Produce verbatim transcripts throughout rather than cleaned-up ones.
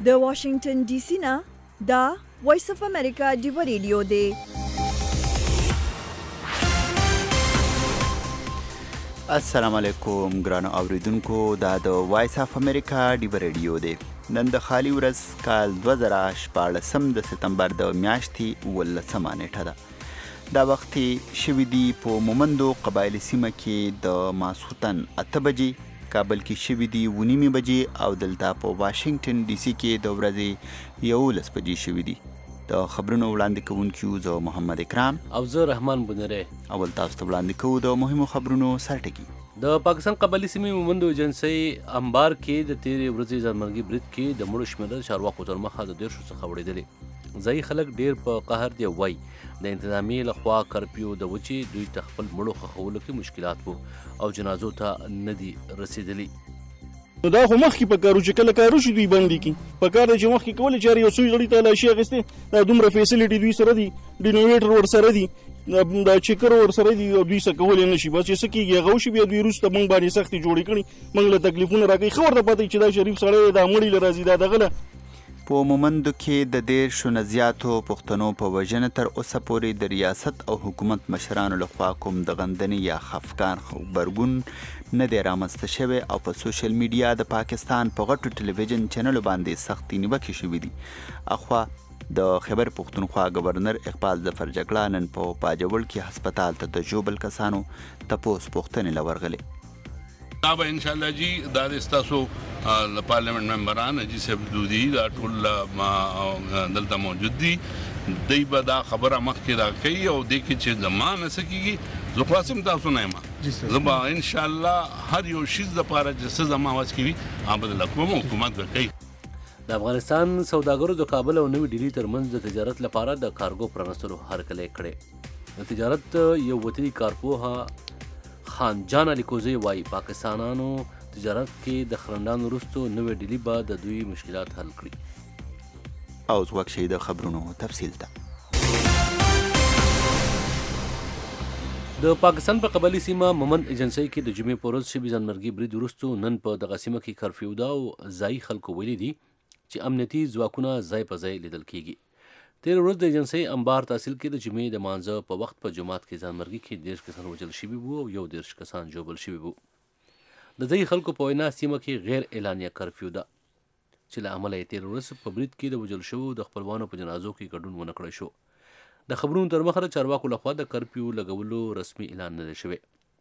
د واشنگټن ډي سي نه دا وایس اف امریکا ډیو ریډیو دی. السلام علیکم ګرانو اوریدونکو، دا د وایس اف امریکا ډیو ریډیو دی. نن د خالی ورځ کال دوه زره شپاړسم د ستمبر د میاشتې اوولسمه نیټه ده. دا وختي شوي دي په مومندو قبایلي سیمه کې د ماسخوتن اته بجې، کابل کې شوي دي اوه نیمې بجې او دلته په واشنګټن ډي سي کې د ورځې یولس بجې شوي دي. د خبرونو وړاندې کوونکي زه محمد اکرام او زه رحمان بنری. اول تاسو ته وړاندې کوو د مهمو خبرونو سرټکي. د پاکستان قبایلي سیمې مومندو ایجنسۍ انبار کې د تیرې ورځې ځانمرګي برید کې د مړو شمېره د چارواکو تر مخه د دیرشو څخه وړېدلې. ځایي خلک ډېر په قهر دي. وایي د انتظامیې لخوا کرفیو د وجې دوی ته خپل مړو ښخولو کې مشکلات وو او جنازو ته نه دي رسېدلي. نو دا خو مخکې په کارو چې کله کارو شي دوی بندي کړي. په کار دی چې مخکې کولی چې هر یو څوک غړي ته لاشي اخیستې، دا دومره فیسیلیټي دوی سره دي، ډینویټر ورسره دي، دا چیکر ورسره دي او دوی څه کولی نه شي. بس چې څه کېږي هغه وشي، بیا دوی وروسته موږ باندې سختې جوړې کړي، موږ له تکلیفونه راکوي. ښه ورته پته چې دا شریف سړی دا مړي له راځي دا دغه له. په مومندو کې د دیرشو نه زیاتو پښتنو په وژنه تر اوسه پورې د ریاست او حکومت مشرانو لخوا کوم د غندنې یا خفګان غبرګون نه دی رامنځته شوی او په سوشل میډیا د پاکستان په غټو ټلویزیون چینلو باندې سختې نیوکې شوي دي. اخوا د خیبر پښتونخوا گورنر اقبال ظفر جګړه نن په پاجوړ کې هسپتال ته د ژوبل کسانو تپوس پوښتنې له ورغلې. دا به انشاءالله جی دا د ستاسو د پارلیمنت ممبران جی صاحب دودي دا ټول دلته موجود دي، دوی به دا خبره مخکې را کوي او دې کې چې زما نه څه کېږي زه خلاص یم تاسو نه یم. زه به انشاءالله هر یو شیز دپاره چې څه زما وس کې وي هغه به دله کوم، حکومت به کوي. د افغانستان سوداګرو د کابل او نوې ډیلي ترمنځ د تجارت لپاره د کارګو پرانستلو هرکلی کړی. د تجارت یو وطني کارپوه خان جان الیکوزی وایي پاکستانانو تجارت کې د خرندان وروستو نوې ډیلي به د دوی مشکلات حل کړي. او ځواک شي د خبرونو تفصیل ته. د پاکستان په قبایلي سیمه مومند ایجنسۍ کې د جمعې په ورځ شوي ځانمرګي برید وروستو نن په دغه سیمه کې کرفیو ده او ځایي خلکو ویلي دي چې امنیتي ځواکونه ځای په ځای لیدل کېږي. تېره ورځ د ایجنسۍ انبار تحصیل کې د جمعې د مانځه په وخت په جومات کې ځانمرګي کې دېرش کسان وژل شوي وو او یو دېرش کسان ژوبل شوي وو. د ځایي خلکو په وینا سیمه کې غیر اعلانیه کرفیو ده چې له امله یې تېره ورځ په برید کې د وژل شوو د خپلوانو په جنازو کې ګډون ونه کړی شو. د خبرونو تر مخه د چارواکو لخوا د کرفیو لګولو رسمي اعلان نه دی شوی.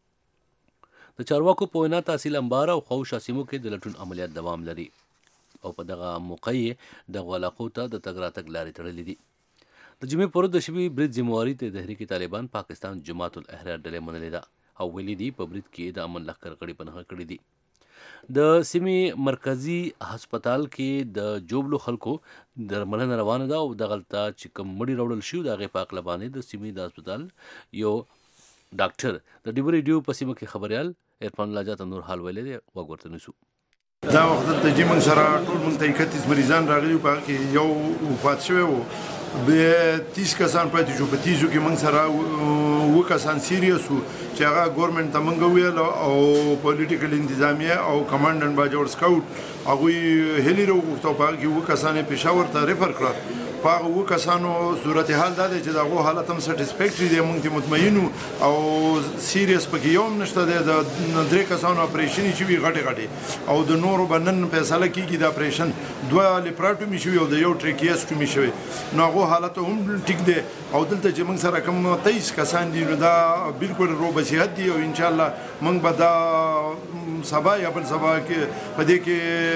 د چارواکو په وینا تحصیل انبار او خوشا سیمو کې د لټون عملیات دوام لري او په دغه موقع یې دغو علاقو ته د تګ راتګ لارې تړلې دي. د جمعې په ورځ د شوي برید ذمهواري ته تحریک طالبان پاکستان جماعت الاحرار ډلې منلې ده او ویلي دي په برید کې د امن لښکر غړي پناه کړي دي. د سیمې مرکزي هسپتال کې د جوبلو خلکو درملنه روانه ده او دغلته چې کوم مړي راوړل شوي د هغې په هکله باندې د سیمې د هسپتال یو ډاکټر د ډیو ریډیو په سیمه کې خبریال عرفان الله جاته نور حال ویلی دی. غوږ ورته نیسو. دا وخت دلته چې موږ سره ټول موږ ته اکتیس مریضان راغلي وو، په هغه کې یو وفات شوی وو، بیا تیس کسان پاتې شو. په تیسو کې موږ سره اووه کسان سیریس وو چې هغه ګورنمنټ ته موږ وویل او پولیټیکل انتظامیه او کمانډنټ باجوړ سکاوټ هغوی هیلې راوغوښته او په هغه کې اووه کسان یې پېښور ته ریفر کړل. په هغه اووه کسانو صورتحال دا دی چې د هغو حالت هم سټسفیکټري دی، موږ ته مطمئن وو او سیریس پکې یو هم نشته دی. د درې کسانو اپریشن یې شوي غټې غټې او د نورو به نن فیصله کېږي د اپریشن. دوه لیپراټومي شوي او د یو ټریکیسټومي شوی، نو هغو حالت هم ټیک دی. او دلته چې موږ سره کوم تیس کسان دي نو دا بالکل روبه صحت دي او انشاءالله موږ به دا سبا یا بل سبا کې په دې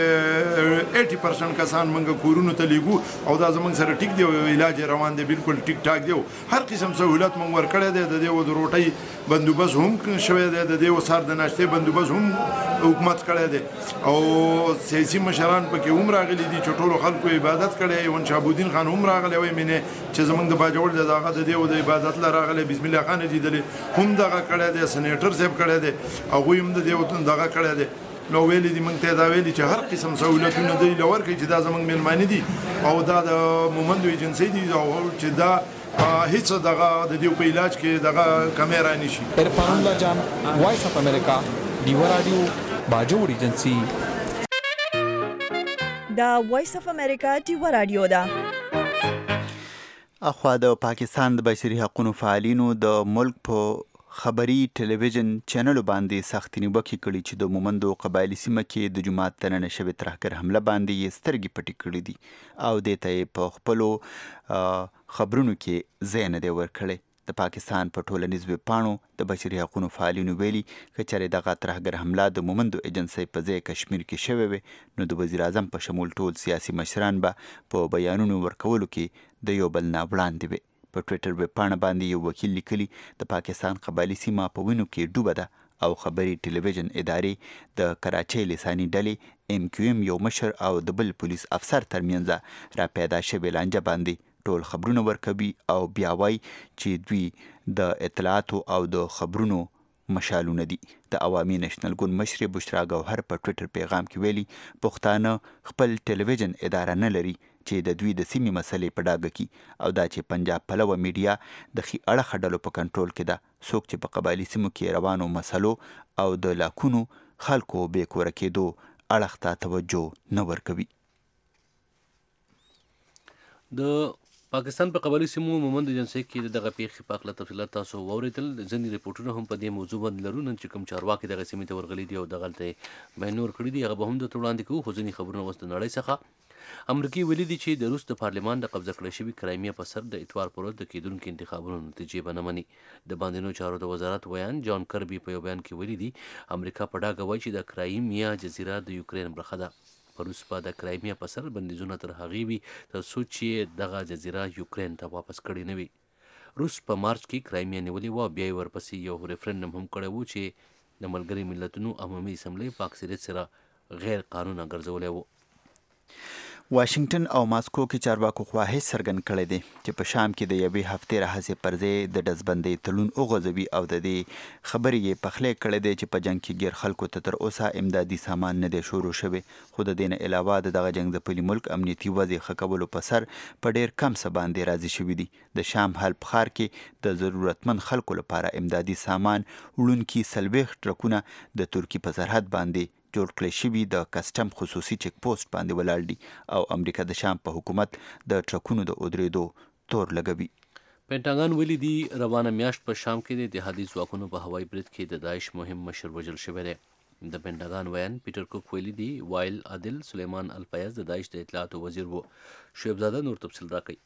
کې ایټي پرسنټ کسان موږ کورونو ته لیږو او دا زموږ سره ټیک دی او علاج روان دی، بالکل ټیک ټاک دی. هر قسم سهولت موږ ورکړی دی. د دې د روټۍ بندوبست هم شوی دی، د دې سهار د ناشتې بندوبست هم حکومت کړی دی او سیاسي مشران پکې هم راغلي دي چې ټولو خلکو عبادت کړی. ایون شهابالدین خان هم راغلی وایي مینې چې زموږ د باجوړ د هغه د دې د عبادت له راغلی. بسم الله خان لیدلې هم دغه کړی دی، سنیټر صاحب کړی دی، هغوی هم د دې دغه کړی دی. نو ویلي دي موږ ته دا ویلي چې هر قسم سهولتونه دوی له ورکوي چې دا زموږ میلمانه دي او دا د مومندو ایجنسۍ دي او چې دا هیڅ دغه د دې په علاج کې دغه کمی رانه شي. عرفان الله جان، وایس اف امریکا، ډیو رادیو، باجوړ ایجنسۍ. دا وایس اف امریکا ډیوه رادیو ده. اخوا د پاکستان د بشري حقوقو فعالینو د ملک په خبري ټلویزیون چینل باندې سخت نیوکې کړي چې د مومندو قبایلی سیمه کې د جماعت تننه شوی ترهګر حمله باندې یې سترګې پټې کړې دي او دې ته یې په خپلو خبرونو کې ځای نه دی ورکړی. د پاکستان په ټولنیز ویب پاڼو د بشري حقوقو فعالینو ویلي که چېرې دغه ترهګر حمله د مومندو ایجنسۍ په ځای کشمیر کې شوې وي نو د وزیر اعظم په شمول ټول سیاسي مشران به په بیانونو ورکولو کې د یو بل نه وړاندې وي. په ټویټر ویب پاڼه باندې یو وکیل لیکلي د پاکستان قبایلی سیمه په وینو کې ډوبه ده او خبري ټلویزیون ادارې د کراچۍ لساني ډلې ام کیو ام یو مشر او د بل پولیس افسر ترمنځ را پیدا شوې لانجه باندې ټول خبرونه ورکوي او بیا وایي چې دوی د اطلاعاتو او د خبرونو مشالونه دي. د عوامي نشنل ګوند مشرې بشرا ګوهر په ټویټر پیغام کې ویلي پښتانه خپل ټلویزیون اداره نه لري چې د دوی د سیمې مسلې په ډاګه کړي او دا چې پنجاب پلوه میډیا د ښي اړخه ډلو په کنټرول کې ده. څوک چې په قبایلي سیمو کې روانو مسلو او د لاکونو خلکو بې کوره کېدو اړخ ته توجه نه ورکوي. د پاکستان په قبایلی سیمو مومند ایجنسۍ کې دغه پیښې په هکله تفصیلات تاسو واورېدل. ځینې ریپورټونه هم په دې موضوع باندې لرو نن چې کوم چارواکي دغه سیمې ته ورغلي دي او دغلته یې بیانور کړي دي هغه به هم درته وړاندې کوو. خو ځینې خبرونه اوس د نړۍ څخه امریکې ویلي دي چې د روس د پارلمان د قبضه کړی شوي کرایمیا په سر د اتوار پر ورځ د کېدونکو انتخابونو نتیجې به نه مني. د باندنیو چارو د وزارت ویان جان کربي په یو بیان کې ویلي دي امریکا په ډاګه وایي چې د کرایمیا جزیره د یوکرین برخه ده. په روس به د کرایمیا په سر بندیزونه تر هغې وي تر څو چې دغه جزیره یوکرین ته واپس کړې نه وي. روس په مارچ کې کرایمیا نیولې وه، بیا یې ورپسې یو ریفرنډم هم کړی و چې د ملګري ملتونو عمومي اسمبلۍ په اکثریت سره غیر قانونه ګرځولی و. واشنگټن او ماسکو کې چارواکو خواهش څرګند کړی دی چې په شام کې د یوې هفتې راهیسې پر ځای د ډزبندۍ تړون وغځوي او د دې خبرې یې پخلی کړی دی چې په جنګ کې ګیر خلکو ته تر اوسه امدادي سامان نه دی شروع شوی. خو د دې نه علاوه د دغه جنګ ځپلي ملک امنیتي وضع ښه کولو په سر په ډېر کم څه باندې راضي شوي دي. د شام حلب ښار کې د ضرورتمند خلکو لپاره امدادي سامان وړونکي څلوېښت ټرکونه د ترکي په سرحد باندې جوړ کړی شوي د کسټم خصوصي چیک پوسټ باندې ولاړ دي او امریکا د شام په حکومت د ټرکونو د ودرېدو تور لګوي. پینټاګان ویلي دي روانه میاشت په شام کې د اتحادي ځواکونو په هوایي برید کې د داعش مهم مشر وژل شوی دی. د پینټاګان ویان پیټر کوک ویلي دي وایل عادل سلیمان الفیاض د داعش د اطلاعاتو وزیر و. شعیب زاده نور تفصیل راکوي.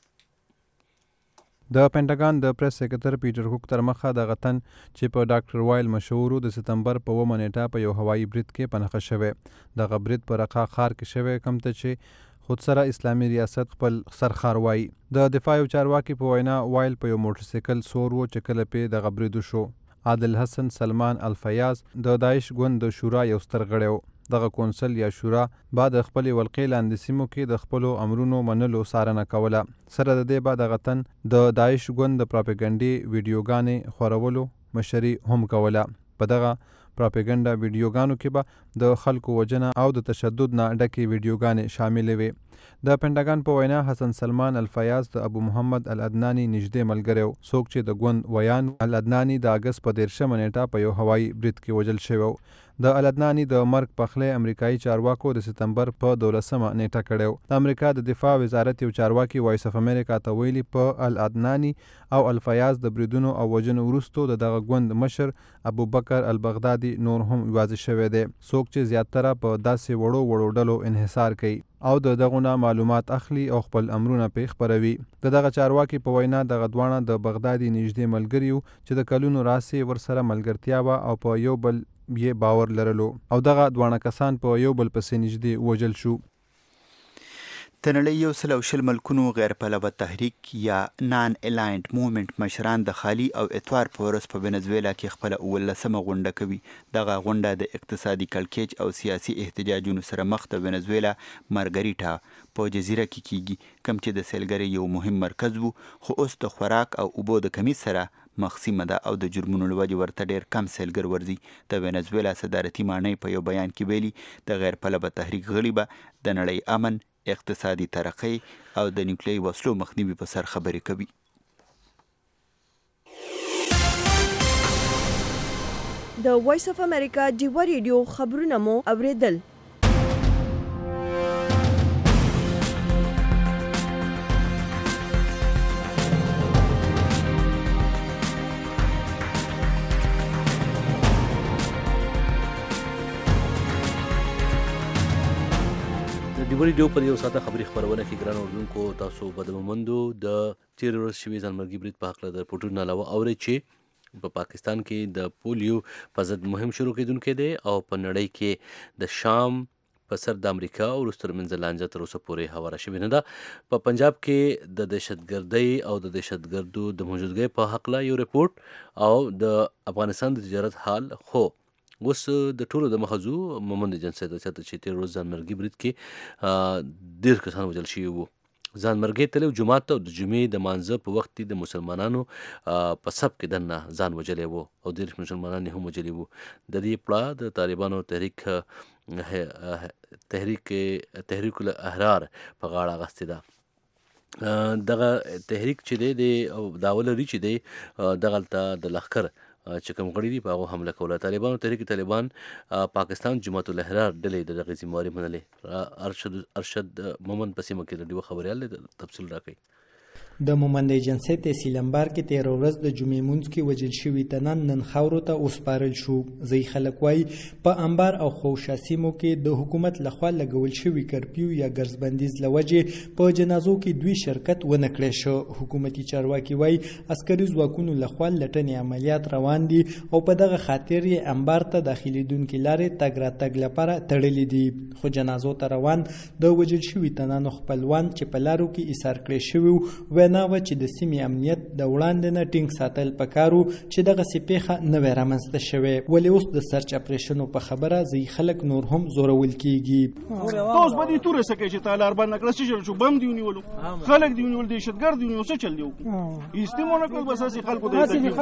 د پینټاګان د پریس سکرټر پیټر کوک تر مخه د غتن چې په ډاکټر وایل مشهورو د ستمبر په اوومه نیټه په یو هوایي برید کې پنهخه شوی. دغه برید په رقا ښار کې شوی کوم ته چې خودسره اسلامي ریاست خپل سرخار وایي. د دفاع یو چارواکي په وینا وایل په یو موټرسایکل سور و چې کله پې دغه برید وشو. عادل حسن سلمان الفیاض د داعش ګوند د شورا یو ستر غړی و. دغه کونسل یا شورا بعد خپلې ولقې لاندې سیمو کې د خپلو امرونو منلو څارنه کوله. سره د دې بعد دغه تن د داعش ګوند د پراپګنډي ویډیوګانې خورولو مشري هم کوله. په دغه پراپګنډا ویډیوګانو کې به د خلکو وجنه او د تشدد نه ډکې ویډیوګانې شاملې وي. د پینټاګان په وینا حسن سلمان الفیاض د ابو محمد العدناني نږدې ملګری و. څوک چې د ګوند ویان العدناني د اګست په دېرشمه نیټه په یو هوایي برید کې وژل شوی و. د العدناني د مرګ پخلی امریکایي چارواکو د ستمبر په دولسمه نیټه کړی و. د امریکا د دفاع وزارت یو چارواکي وایس اف امریکا ته ویلي په العدناني او الفیاض د بریدونو او وژنو وروستو د دغه ګوند مشر ابوبکر البغدادي نور هم واضح شوی دی. څوک چې زیاتره په داسې وړو وړو ډلو انحصار کوي او د دغونه معلومات اخلي او خپل امرونه پې خپروي. د دغه چارواکي په وینا دغه دواړه د بغدادي نږدې ملګري وو چې د کلونو راسې ورسره ملګرتیا وه او په یو بل یې باور لرلو او دغه دواړه کسان په یو بل پسې نږدې وژل شو. د نړۍ یو سل او شل ملکونو غیر پلوه تحریک یا نان الاینډ موومنټ مشران د خالي او اتوار په ورځ په وینزویلا کې خپله اوولسمه غونډه کوي. دغه غونډه د اقتصادي کړکېچ او سیاسي احتجاجونو سره مخ د وینزویلا مارګریټا په جزیره کې کیږي کوم چې د سیلګرۍ یو مهم مرکز و خو اوس د خوراک او اوبو د کمی سره مخصیمه ده او د جرمونو له وجې ورته ډېر کم سیلګر ورځي. د وینزویلا صدارتي ماڼۍ په یو بیان کې ویلي د غیر پلوه تحریک غړي به د نړۍ امن، اقتصادي ترقۍ او د نیوکلیري وسلو مخنیوي په سر خبرې کوي. د وایس اف امریکا ډیوه ریډیو خبرونه مو اوریدل. ډیبر ریډیو پر یو ساعته خبري خبرونه کې ګران اوردونکو تاسو به د مومندو د تیر ورځ شوي ځانمرګي برید په هکله د رپورټونو علاوه اورئ چې په پاکستان کې د پولیو په ضد مهم شروع کېدونکی دی او په نړۍ کې د شام په سر د امریکا او روس ترمنځ لانجه تر اوسه پورې هواره شوې نه ده. په پنجاب کې د دهشتګردۍ او د دهشتګردو د موجودګۍ په هکله یو رپورټ او د افغانستان د تجارت حال. خو اوس د ټولو د مخزو مومند ایجنسۍ د چاته چې تیر ورځ ځانمرګي برید کې ډېر کسان وژل شوي وو. ځانمرګي تللی جومات ته او د جمعې د مانځه په وخت کې د مسلمانانو په سب کې دننه ځان وژلی و او دېرش مسلمانان یې هم وژلي وو. د دې پړه د طالبانو تحریک تحریک تحریک الاحرار په غاړه اخیستې ده. دغه تحریک چې دی د دعوه لري چې دی دغلته د لښکر چې کوم غړي دي په هغو حمله کوله. طالبانو تحریک طالبان پاکستان جماعت الاحرار ډلې د دغې ذمهواري منلې. ارشد ارشد مومند په سیمه کې د ډیوه خبریال دی، تفصیل راکوي. د مومند ایجنسۍ تحصیل انبار کې تیر ورځ د جمعې مونځ کې وژل شوي تنان نن خاورو ته وسپارل شو. ځایي خلک وایي په انبار او خوشا سیمو کې د حکومت لخوا لګول شوي کرفیو یا ګرځبندیز له وجې په جنازو کې دوی شرکت ونه کړی شو. حکومتي چارواکي وایي عسکري ځواکونو لخوا لټنې عملیات روان دي او په دغه خاطر یې انبار ته داخلېدونکي لارې تګ راتګ لپاره تړلې دي. خو جنازو ته روان د وژل شوي تنانو خپلوان چې په لارو کې ایثار کړی شوي وو نه و چې د سیمې امنیت د وړاندې نه ټینګ ساتل پکارو چې دغسې پیښه نه وی رامنځته شوې. ولې اوس د سرچ اپریشنو په خبره ځایي خلک نور هم زورول کیږي. اوس به دې تورې سکه چې تالار باندې کړه چې شو بم دی ونیولو خلک دی ونیول دهشتګرد دی ونیول څه چل دی استعمال کول بس اساسي خلکو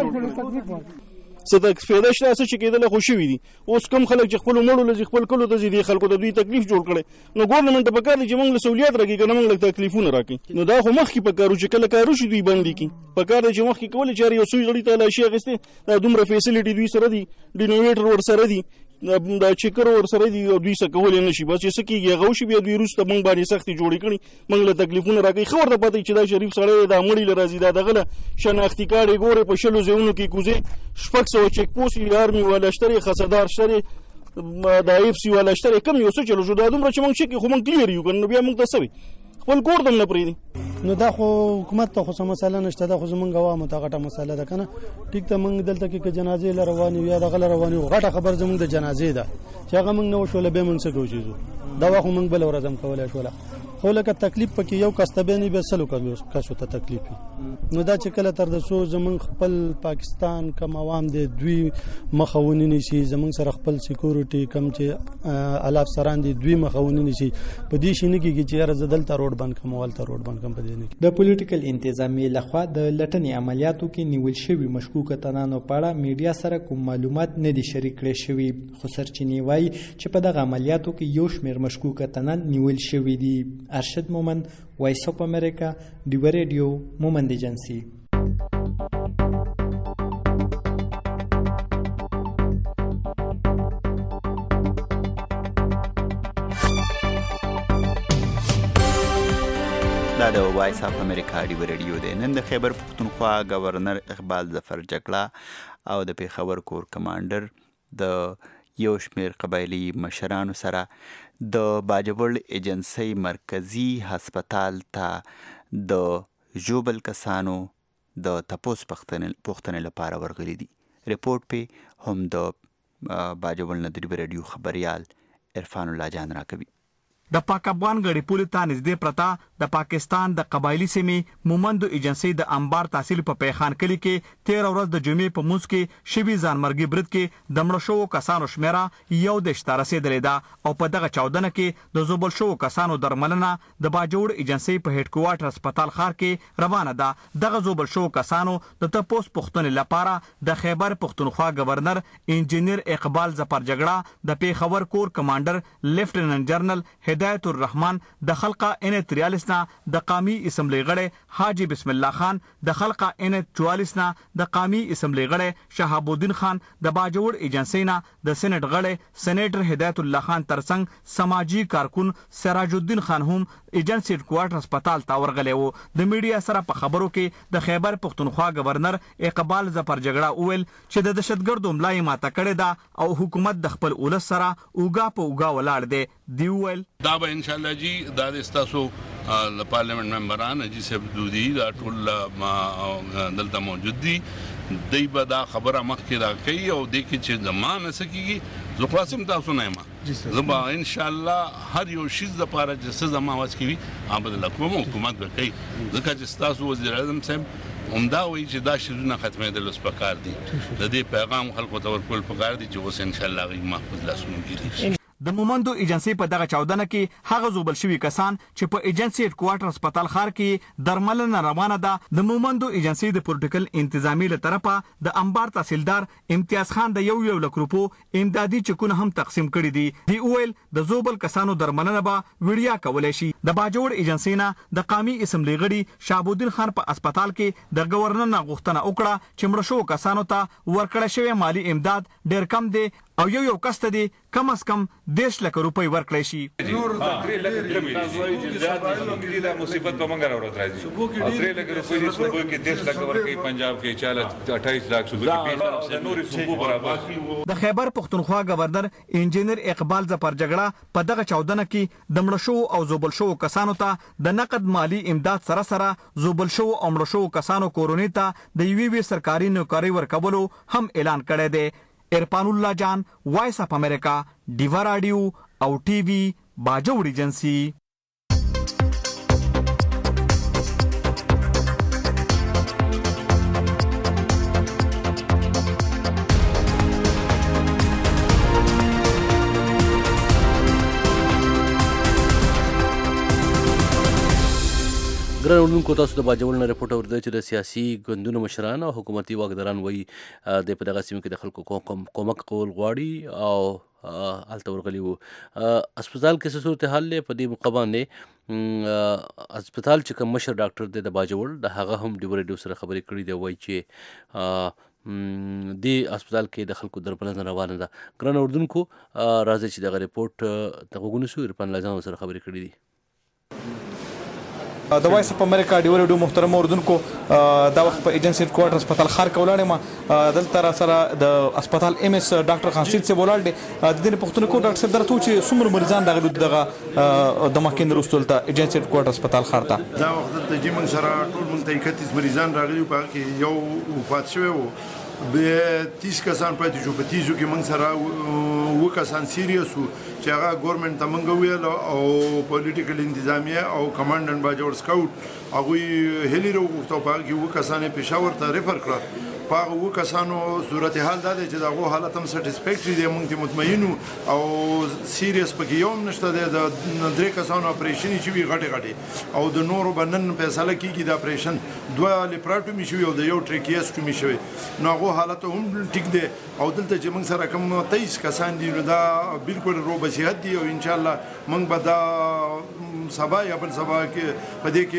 د صدق فایده شته څه چې کېدل خو شوي دي. اوس کم خلک چې خپل مړو لږ خپل کلو ته ځي دي خلکو د دوی تکلیف جوړ کړي. نو ګورنمنت په کار دی چې موږ له سہولیت راکړي کنه موږ له تکلیفونه راکړي. نو دا خو مخکې په کارو چې کله کارو شي دوی باندې کی په کار دی چې مخکې کول چې یو سوي غړي ته لاشي اغسته دا دومره فیسیلیټي دوی سره دي ډینویټر ور سره دي دا چیکر ور سره دي او دوی څه کول نه شي بس چې سکیږي غو شي بیا دوی روسته موږ باندې سختي جوړې کړي موږ له تکلیفونه راکړي. خبر ده پته چې دا شریف سره دا مړی لرازي دا دغه شناختی کاري ګوره په شلو زونو کې کوزه شپږ سو چیک پوسټ آرمي ولا شتري خصدار شتري دا اف سی ولا شتري کم یو څه چلو شو دا دومره چې موږ چې خو موږ کلیر یو کنه بیا موږ تاسو خپل کور دم نه پریدي. نو دا خو حکومت ته خو سم مسله نشته دا خو زمونږ عوامو ته غټه مسله ده کنه. ټیک ته موږ دلته کې جنازې ل رواني یا د غل رواني غټه خبر زمونږ د جنازې ده چې هغه موږ نو شول به موږ څه کوو دا واخو موږ بل ورځم کولای شو خو لکه تکلیف پکې یو کستبېنی به سلو کسو ته تکلیف نو دا چې کله تر د سو زمون خپل پاکستان کم عوام دي دوی مخاوني نشي زمون سره خپل سکیورټي کم چې الاف سران دي دوی مخاوني نشي په دې شي نه کېږي چې راز دلته روډ بند کوم ولته روډ بند کوم په دې نه. د پولیټیکل انتظامیې لخوا د لټنې عملیاتو کې نیول شوي مشکوک تنانو په اړه میډیا سره کوم معلومات نه دي شریک کړي شوي. خو سرچینې وایي چې په دغه عملیاتو کې یو شمېر مشکوک تنان نیول شوي دي. ارشد مومند، وایس اف امریکا، ډیوه ریډیو، مومند ایجنسي. دا د وایس اف امریکا ډیوه ریډیو دی. نن د خیبر پښتونخوا گورنر اقبال ظفر جګړه او د پیښور کور کمانډر د یو شمېر قبایلي مشرانو سره د باجوړ ایجنسۍ مرکزی هسپتال ته د ژوبل کسانو د تپوس پوښتنې لپاره ورغلي دي. ریپورټ په هم د باجوړ نه د ډیوه ریډیو خبریال عرفان الله جان راکوي. د پاک افغان غړي پولیس ته نږدې پرتا د پاکستان د قبایلی سیمې مومندو ایجنسۍ د انبار تحصیل په پیخان کلی کې تیر ورځ د جمعې په موږ کې شوي ځانمرګي برید کې د مړو شوو کسانو شمیره یو دېرش ته رسېدلې ده او په دغه چاودنه کې د زوبل شوو کسانو درملنه د باجوړ ایجنسۍ په هډ کوارټر هسپتال ښار کې روانه ده. دغه زوبل شوو کسانو د تپوس پوښتنې لپاره د خیبر پښتونخوا گورنر انجینیر اقبال ظفر جګړه د پیښور کور کمانډر لیفټیننټ جنرال هدایت الرحمن د خلقه ان تریالیس نه د قومي اسمبلی غړی حاجی بسم الله خان د خلقه ان چوالیس نه د قومي اسمبلی غړی شهاب الدین خان د باجوړ ایجنسۍ نه د سېنات غړی سېنیټر هدایت الله خان ترڅنګ سماجی کارکون سراج الدین خان هم ایجنسی کوارټر هسپتال ته ورغلی وو. د میډیا سره په خبرو کې د خیبر پښتونخوا گورنر اقبال ظفر جګړه وویل چې د دهشتګردو ملا یې ماته کړې ده او حکومت د خپل ولس سره اوږه په اوږه ولاړ دی. دی ویل دا به ان شاء الله جی دا د استاسو د پارلیمنت ممبران جی سب دودی دا ټول دلته موجود دي دی به دا خبره مخکې را کوي او د کې چې زمانه سکیږي زه خاصم تاسو نه ما زما ان شاء الله هر یو شیز د پاره چې زما واس کوي هم د حکومت به کوي ځکه چې تاسو وزیر اعظم صاحب همدا وایي چې دا شیزونه ختمېدل اوس پکار دي د دې پیغام خلکو ته ورکول پکار دي چې اوس ان شاء الله غي محفوظ لاسونه کیږي د مومندو ایجنسی په دغه چاودنه کې هغه زوبل شوي کسان چې په ایجنسی هډ کوارټر هسپتال ښار کې درملنه روانه ده د مومندو ایجنسی د پولیټیکل انتظامی له طرفه د انبار تحصیلدار امتیاز خان د یو یو لک روپو امدادي چکونه هم تقسیم کړي دي دی اویل د زوبل کسانو درملنه به ویډیا کولای شي د باجوړ ایجنسی نه د قومي اسمبلی غړي شهابالدین خان په هسپتال کې د گورنر نه غوښتنه وکړه چې مړه شو کسانو ته ورکړل شوی مالی امداد ډیر کم دی او یو یو کس ته دی کم از کم دیش لک روپۍ ورکړی شي نور درې لک کمی دي دا مصیبت په منګر اورت راځي درې لک روپۍ د صوبې کې دیش لک ورکړي پنجاب کې چاله اٹھائیس لک صوبې کې نور صوبو برابر د خیبر پختونخوا گورنر انجینر اقبال ظفر جګړه په دغه چاودنه کې د مړه شو او زوبل شو کسانو ته د نقد مالی امداد سره سره زوبل شو او مړه شو کسانو کورونی ته د یوې وی سرکاري نوکری ورکولو هم اعلان کړی دی ارفان الله جان وایس اف امریکا ډیوا رادیو او ټي وي باجوړ ایجنسی ګران اردوونکو تاسو د باجوړ نه رپورټ اورئ چې د سیاسي ګوندونو مشران او حکومتي واکداران وایي د په دغه سیمه کې د خلکو کومک کول غواړي او هلته ورغلي وو هسپتال کې څه صورتحال دی په دې موقع باندې هسپتال چې کوم مشر ډاکټر دی د باجوړ د هغه هم ډیور ډیو سره خبرې کړې دی وایي چې د هسپتال کې د خلکو درملنه روانه ده ګران اردوونکو راځي چې دغه رپورټ ته وګورو سو ارفان الله جان سره خبرې کړې دي د وایس اف امریکا ډیو ریډیو محترم اوردونکو دا وخت په ایجنسی هډ کوارټر هسپتال ښار کې ولاړ یم دلته را سره د هسپتال ایم اس ډاکټر خانسید صاحب ولاړ دی د دې پوښتنه کوم ډاکټر صاحب درته چې څومره مریضان راغلي دغه د مخکې وروسته دلته ایجنسی هډ کوارټر هسپتال ښار ته دا وخت دلته چې موږ سره ټول موږ ته اکتیس مریضان راغلي په هغه کې یو وفات شوی و به تیس کسان پاتې شو په تیسو کې موږ سره اووه کسان سیریس وو چې هغه ګورنمنټ ته موږ وویل او پولیټیکل انتظامیه او کمانډنټ باجوړ سکاوټ هغوی هیلې راوغوښته په هغه کې اووه کسان یې پېښور ته ریفر کړه په هغه اووه کسانو صورتحال دا دی چې د هغو حالت هم سټسفیکټري دی موږ ترې مطمئن وو او سیریس پکې یو هم نشته دی د درې کسانو اپریشن یې شوي غټې غټې او د نورو به نن فیصله کېږي د اپریشن دوه لیپراټومي شوي او د یو ټریکیسټومي شوی نو هغو حالت هم ټیک دی او دلته چې موږ سره کوم تیس کسان دي نو دا بالکل روبه صحت دي او انشاءالله موږ به دا سبا یا بل سبا کې په دې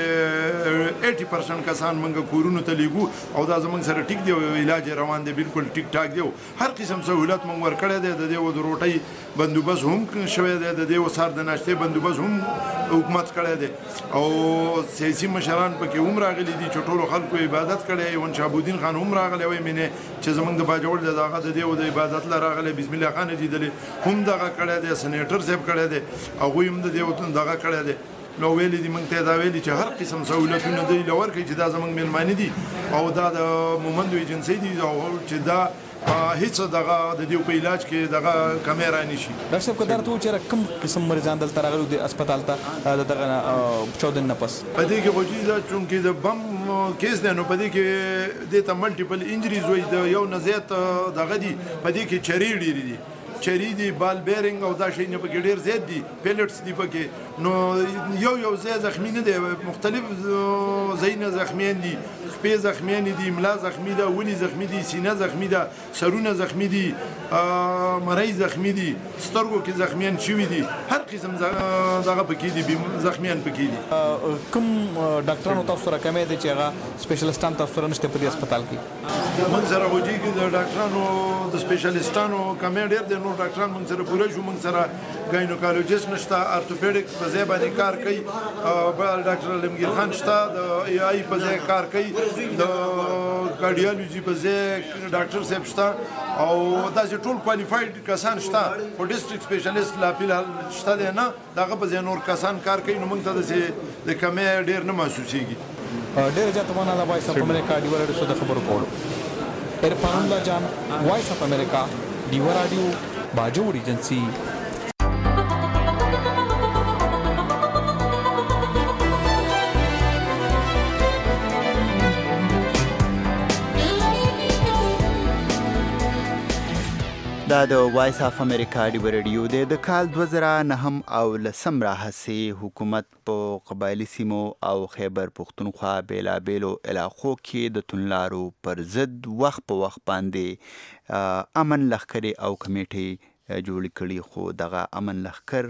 کې ایټي پرسنټ کسان موږ کورونو ته لیږو او دا زموږ سره ټیک دی او علاج روان دی بالکل ټیک ټاک دی هر قسم سہولت موږ ورکړی دی د دې د روټۍ بندوبست هم شوی دی د دې سهار د ناشتې بندوبست هم حکومت کړی دی او سیاسي مشران پکې هم راغلي دي چې ټولو خلکو عبادت کړی ون شهابالدین خان هم راغلی وایي مینې چې زموږ د باجوړ د دغه د دې د عبادت له راغلی بسم الله خان لیدلې هم دغه کړی دی سنیټر صاحب کړی دی هغوی هم د دې دغه کړی دی نو ویلي دي موږ ته دا ویلي چې هر قسم سهولتونه دوی له ورکوي چې دا زموږ میلمانه دي او دا د مومندو ایجنسۍ دي او چې دا هیڅ دغه د دې په علاج کې دغه کمی رانه شي ډاکټر صاحب که درته چې کوم قسم مریضان دلته راغلي دي هسپتال ته دغه چودن نه پس په دې کې وجود دا چونکې د بم کیس دی نو په دې کې د ته ملټیپل انجریز وایي د یو نه زیات دغه دي په دې کې چری ډېرې دي چری دی بال بیرنګ او دا شی نه پکې ډیر زیات دي پیلټس دی پکې نو یو یو ځای زخمی نه دی مختلف ځایونه زخمی دي خپې زخمی دي ملا زخمی ده ولي زخمی دي سینه زخمی ده سرونه زخمی دي مری زخمی دي سترګو کې زخمیان شوي دي هر قسم دغه پکې دي زخمیان پکې دي کوم ډاکټرانو تاسو سره کمې دي چې هغه سپیشلیستان تاسو سره نشته په دې هسپتال کې موږ سره وږي کې د ډاکټرانو د سپیشلیستانو کمې ډېر دي نور ډاکټران موږ سره پوره شو موږ سره ګاینوکالوجیست نشته ارتوپیډک په ځای باندې کار کوي بل ډاکټر علمگیر خان شته د ای آی په ځای کار کوي د کارډیالوجي په ځای ډاکټر صاحب شته او داسې ټول کوالیفاید کسان شته خو ډسټرکټ سپیشلیست لا فلحال شته دی نه د هغه په ځای نور کسان کار کوي نو موږ ته داسې د کمۍ ډېر نه محسوسېږي. ډېر زیاته مننه د وایس اف امریکا ډیوه راډیو د خبرو کولو. عرفان الله جان، وایس اف امریکا ډیوه راډیو، باجوړ ایجنسي. دا د وایس اف امریکا ډیوه راډیو دی. د کال دوه زره نهم او لسم راهیسې حکومت په قبایلي سیمو او خیبر پښتونخوا بیلابیلو علاقو کې د توندلارو پر ضد وخت په وخت باندې امن لښکرې او کمیټې جوړې کړي، خو دغه امن لښکر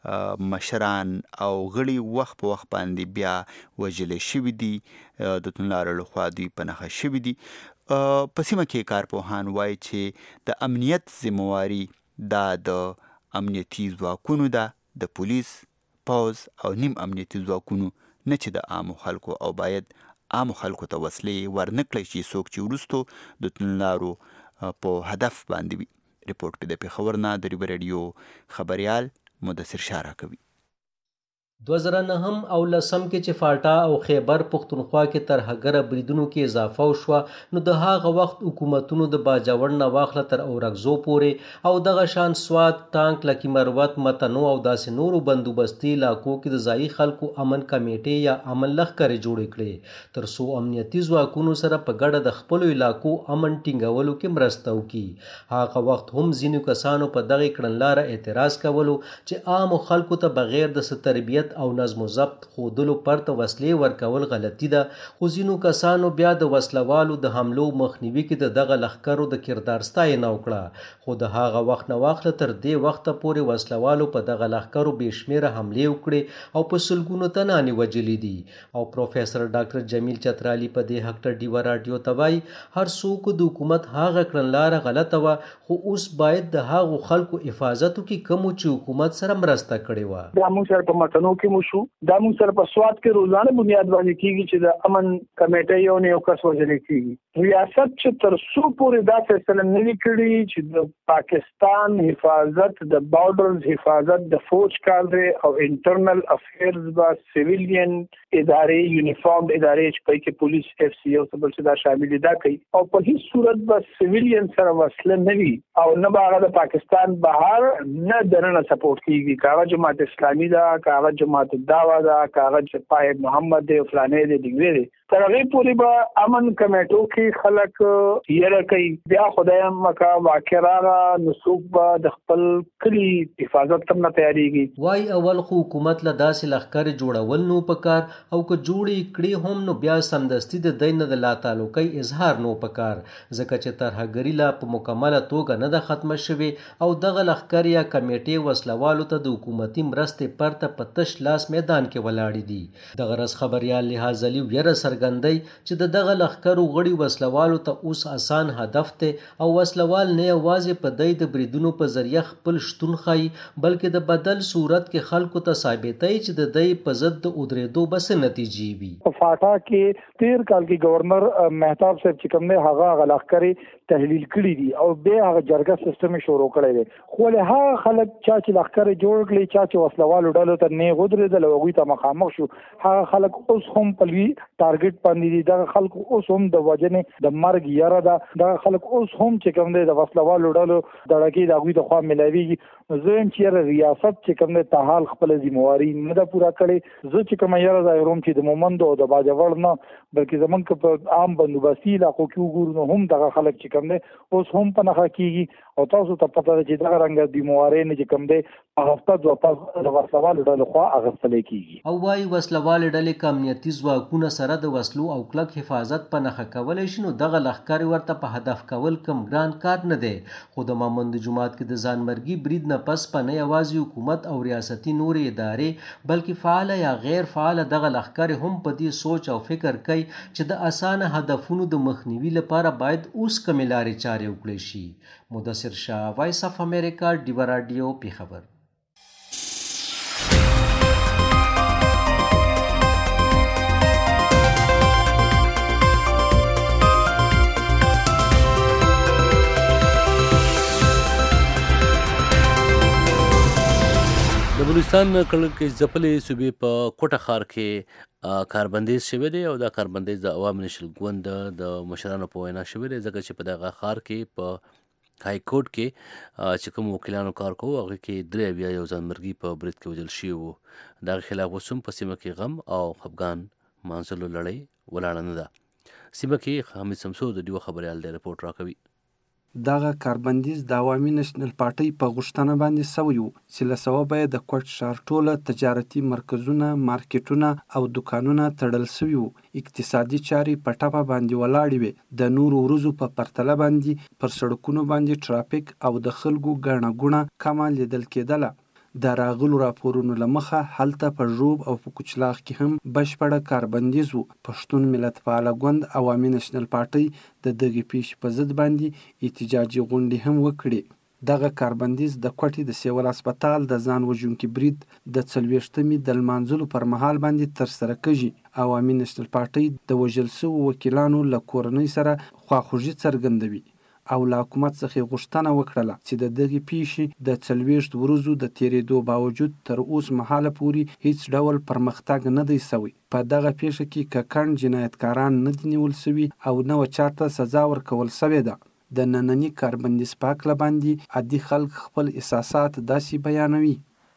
مشران او غړي وخت په وخت باندې بیا وژل شوي دي، د توندلارو لخوا دوی په نښه شوي دي. په سیمه کې کارپوهان وایي چې د امنیت ذمهواري دا د امنیتي ځواکونو ده، د پولیس، پوځ او نیم امنیتي ځواکونو، نه چې د عامو خلکو، او باید عامو خلکو ته وسلې ورنه کړی چې څوک چې وروستو د توندلارو په هدف باندې وي. ریپورټ کې د پېښور نه د ډیوه راډیو خبریال مدثر شاه راکوي. دوه زره نهم او لسم کې چې فاټا او خیبر پښتونخوا کې ترهګره بریدونو کې اضافه وشوه نو د هغه وخت حکومتونو د باجوړ نه واخله تر اورکزو پورې او دغه شان سوات، ټانک، لکی مروت، متنو او داسې نورو بندوبستي علاقو کې د ځایي خلکو امن کمیټې یا امن لښکرې جوړې کړې تر څو امنیتي ځواکونو سره په ګډه د خپلو علاقو امن ټینګولو کې مرسته وکړي. هغه وخت هم ځینو کسانو په دغه کړنلاره اعتراض کولو چې عامو خلکو ته بغیر د څه تربیت او نظم و ضبط ښودلو پرته وسلې ورکول غلطي ده، خو ځینو کسانو بیا د وسلوالو د حملو مخنیوي کې د دغه لښکرو د کردار ستاینه وکړه. خو د هغه وخت نه واخله تر دې وخته پورې وسلوالو په دغه لښکرو بې شمېره حملې وکړې او په سلګونو تنانې وژلي دي. او پروفیسر ډاکټر جمیل چترالي په دې هکله ډیوه راډیو ته وایي هر څوک د حکومت هغه کړنلاره غلطه وه، خو اوس باید د هغو خلکو حفاظت وکړي کومو چې حکومت سره مرسته کړې وه. دا موږ سره په متنو کې مو شو، دا موږ سره په سوات کې روزانه بنیاد باندې کېږي چې د امن کمیټه یو نه یو کس وژلی کېږي. ریاست چې تر څو پورې دا فیصله نه وي کړې چې د پاکستان حفاظت، د بارډرز حفاظت، د فوج کار دی او انټرنل افیرز به سیویلین ادارې، یونیفارم ادارې چې پای کې پولیس، اف سی او څه بل څه دا شامل دا کوي او په هیڅ صورت به سیویلین سره وسله نه وي او نه به هغه د پاکستان بهر نه دننه سپورټ کېږي. که هغه جماعت اسلامي ده، که هغه جماعت الدعوه ده، که هغه چې پای محمد دی، فلانې دی، ډنګرې دی، تر هغې پورې به امن کمیټو کې خلک یره کوي. بیا خدای مکه واقع راغله نو څوک به د خپل کلي حفاظت ته نه تیارېږي. وایي اول خو حکومت له داسې لښکرې جوړول نو پکار او که جوړې کړې هم نو بیا سمدستي د دی نه د لاتعلقۍ اظهار نو پکار، ځکه چې ترهګري لا په مکمله توګه نه ده ختمه شوې او دغه لښکر یا کمیټې وسلوالو ته د حکومتي مرستې پرته په تش لاس میدان کې ولاړې دي. دغه ورځ خبریال لحاظ علي ویره څرګندوي چې د دغه لښکرو غړي وسلوالو ته اوس اسان هدف دی او وسلوال نه یوازې په دی د بریدونو په ذریعه خپل شتون ښایي بلکې د بدل صورت کې خلکو ته ثابتوي چې د دی په ضد د ودرېدو به څه نتیجې وي. په فاټا کې تیر کال کې گورنر مهتاب صاحب چې کوم دی هغه هغه لښکرې تحلیل کړي دي او بیا هغه جرګه سیستم شروع کړی دی، خو له هغه خلک چا چې لښکرې جوړ کړي، چا چې وسلوالو ډلو ته نه ودرېدل او هغوی ته مخامخ شو، هغه خلک اوس هم په لوی ټارګټ باندې دي. دغه خلکو اوس هم د وجنې د مرګ یره ده، دغه خلک اوس هم چې کوم دی د وسلوالو ډلو دړکې د هغوی د خوا میلاویږي. زه یم چې ریاست چې کوم دی تحال خپله ذمهواري نه ده پوره کړې. زه چې کومه یره ظاهروم چې د مومندو او د باجوړ نه بلکې زمونږ که په عام بندوبستي علاقو کې وګورو نو هم دغه خلک چې کوم دی اوس هم په نښه کېږي او تاسو ته پته ده چې دغه رنګه ذمهوارۍ نه چې کوم دی په هفته دوه هفته د وسلوالو ډلو خوا اخیستلی کېږي. او وایي وسلوالې ډلې که امنیتي ځواکونه سره د وسلو او کلک حفاظت په نښه کولی شي نو دغه لښکرې ورته په هدف کول کم ګران کار نه دی. خو د مامند جومات کې د ځانمرګي برید نه پس په نه یوازې حکومت او ریاستي نورې ادارې بلکې فعاله یا غیر فعاله دغه لښکرې هم په دې سوچ او فکر کوي چې د اسانه هدفونو د مخنیوي لپاره باید اوس کمې لارې چارې وکړی شي. مدثر شاه، وایس اف امریکا، ډیوه راډیو، پېښور. د بلوچستان کلکې ځپلې صوبې په کوټه ښار کې کاربندیز شوی دی او دا کاربندیز د عوام نشل ګوند د مشرانو په وینا شوی دی ځکه چې په دغه ښار کې په های کورټ کې چې کوم وکیلانو کار کوو هغه کې درې اویا یو ځانمرګي په برید کې وژل شوي وو. د هغې خلاف اوس هم په سیمه کې غم او خفګان مانځلو لړۍ ولاړه نه ده. سیمه کې حمید سمسور د ډیوه خبریال دی رپورټ راکوي. دغه کاربندیز د عوامي نشنل پارټۍ په غوښتنه باندې سوی و چې له سببه یې د کوټ ښار ټوله تجارتي مرکزونه، مارکیټونه او دوکانونه تړل سوي وو. اقتصادي چارې په ټپه باندې ولاړې وې. د نورو ورځو په پرتله باندې پر سړکونو باندې ټرافیک او د خلکو ګڼه ګوڼه کمه لیدل کېدله. د راغلو راپورونو له مخه هلته په ژوب او په کوچلاغ کې هم بشپړه کاربندیز و. پښتون ملت فعاله ګوند عوامي نشنل پارټۍ د دغې پیښې په ضد باندې احتجاجي غونډې هم وکړې. دغه کاربندیز د کوټې د سیول هسپتال د ځان وژونکي برید د څلوېښتمې د لمانځلو پر مهال باندې ترسره کېږي. عوامي نشنل پارټۍ د وژل شوو وکیلانو له کورنۍ سره خواخوږي څرګندوي او له حکومت څخه غوښتنه وکړله چې د دغې پیښې د څلوېښت ورځو د تېرېدو باوجود تر اوس مهاله پورې هیڅ ډول پرمختګ نه دی سوی. په دغه پیښه کې ککړ جنایتکاران نه دي نیول سوي او نه چاته سزا ورکول سوې ده. د ننني کاربندیز په هکله باندې عادي خلک خپل احساسات داسې بیانوي.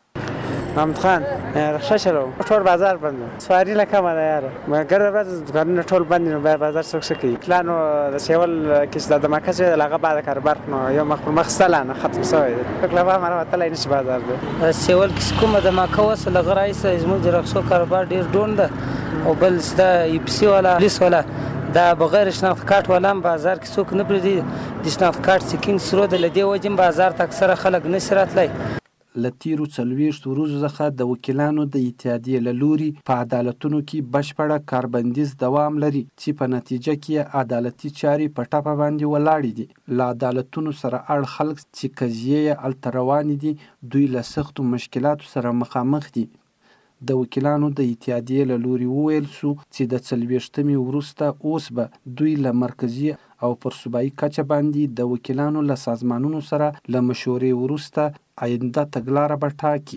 محمد خان رخصه شلو ټول بازار بند سواری لکه ما یاره مګر ورځ دکانونه ټول بند نو بازار څوک څه کوي پلانو د سیول کې د دماکه چې لغه بعد کاربار نو یو مخ مخ سلانه ختم شوی فکر ما مره تلای نشي بازار ده سیول کې کومه دماکه وسه لغه رئیس زموږ د رخصو کاربار ډیر ډون ده او بل ستا یپسی ولا پولیس ولا دا بغیر شناخت کارت ولام بازار کې څوک نه پریدي د شناخت کارت سکینګ سرو د لدی وجم بازار ته اکثره خلک نشرات لای. له تیرو څلوېښت ورځو څخه د وکیلانو د اتحادیې له لوري په عدالتونو کې بشپړه کاربندیز دوام لري چې په نتیجه کې عدالتي چارې په ټپه باندې ولاړې دي. له عدالتونو سره اړ خلک چې قضیې یې هلته روانې دي دوی له سختو مشکلاتو سره مخامخ دي. د وکیلانو د اتحادیې له لوري وویل سو چې د څلوېښتمې وروسته اوس به دوی له مرکزي او پر صوبایي کچه باندې د وکیلانو له سازمانونو سره له مشورې وروسته آینده تګلاره به ټاکي.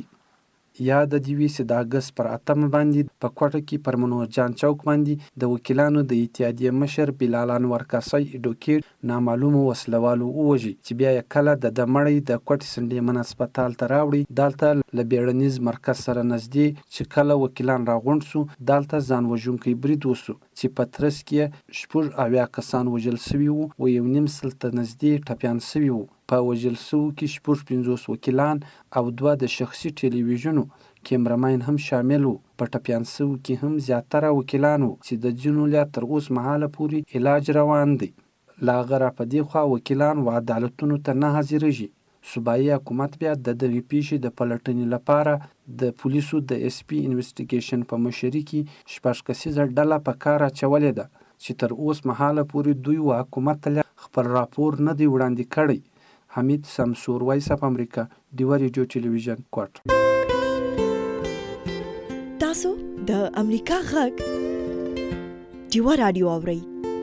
یاد دې وي چې د اګست پر اتمه باندې په کوټه کې پر منور جان چوک باندې د وکیلانو د اتحادیې مشر بلال انور کاسای اډوکیټ نامعلومو وسلوالو ووژي چې بیا یې کله د دمړی د کوټې سنډیمن هسپتال ته راوړي. دلته له بیړنیز مرکز سره نږدې چې کله وکیلان راغونډ سو دلته ځان وژونکی برید وسو چې په ترڅ کې شپږ اویا کسان وژل سوي وو او یو نیم سل ته نږدې ټپیان سوي وو. په وژل سوو کې شپږ پنځوس وکیلان او دوه د شخصي ټلویزیونو کیمرمین هم شامل وو. په ټپیان سوو کې هم زیاتره وکیلان وو چې د ځینو لا تر اوس مهاله پورې علاج روان دی. له هغه را په دې خوا وکیلان و عدالتونو ته نه حاضرېږي. صوبایي حکومت بیا د دغې پیښې د پلټنې لپاره د پولیسو د اس پی انویسټیګیشن په مشري کې شپږ کسیزه ډله په کار اچولې ده چې تر اوس مهاله پورې دوی و حکومت ته خپل راپور نه دی وړاندې کړی. حمید سمسور، وایس اف امریکا، ډیوه ریډیو ټلویزیون کوټ. تاسو د امریکا غږ ډیوه رادیو اورئ.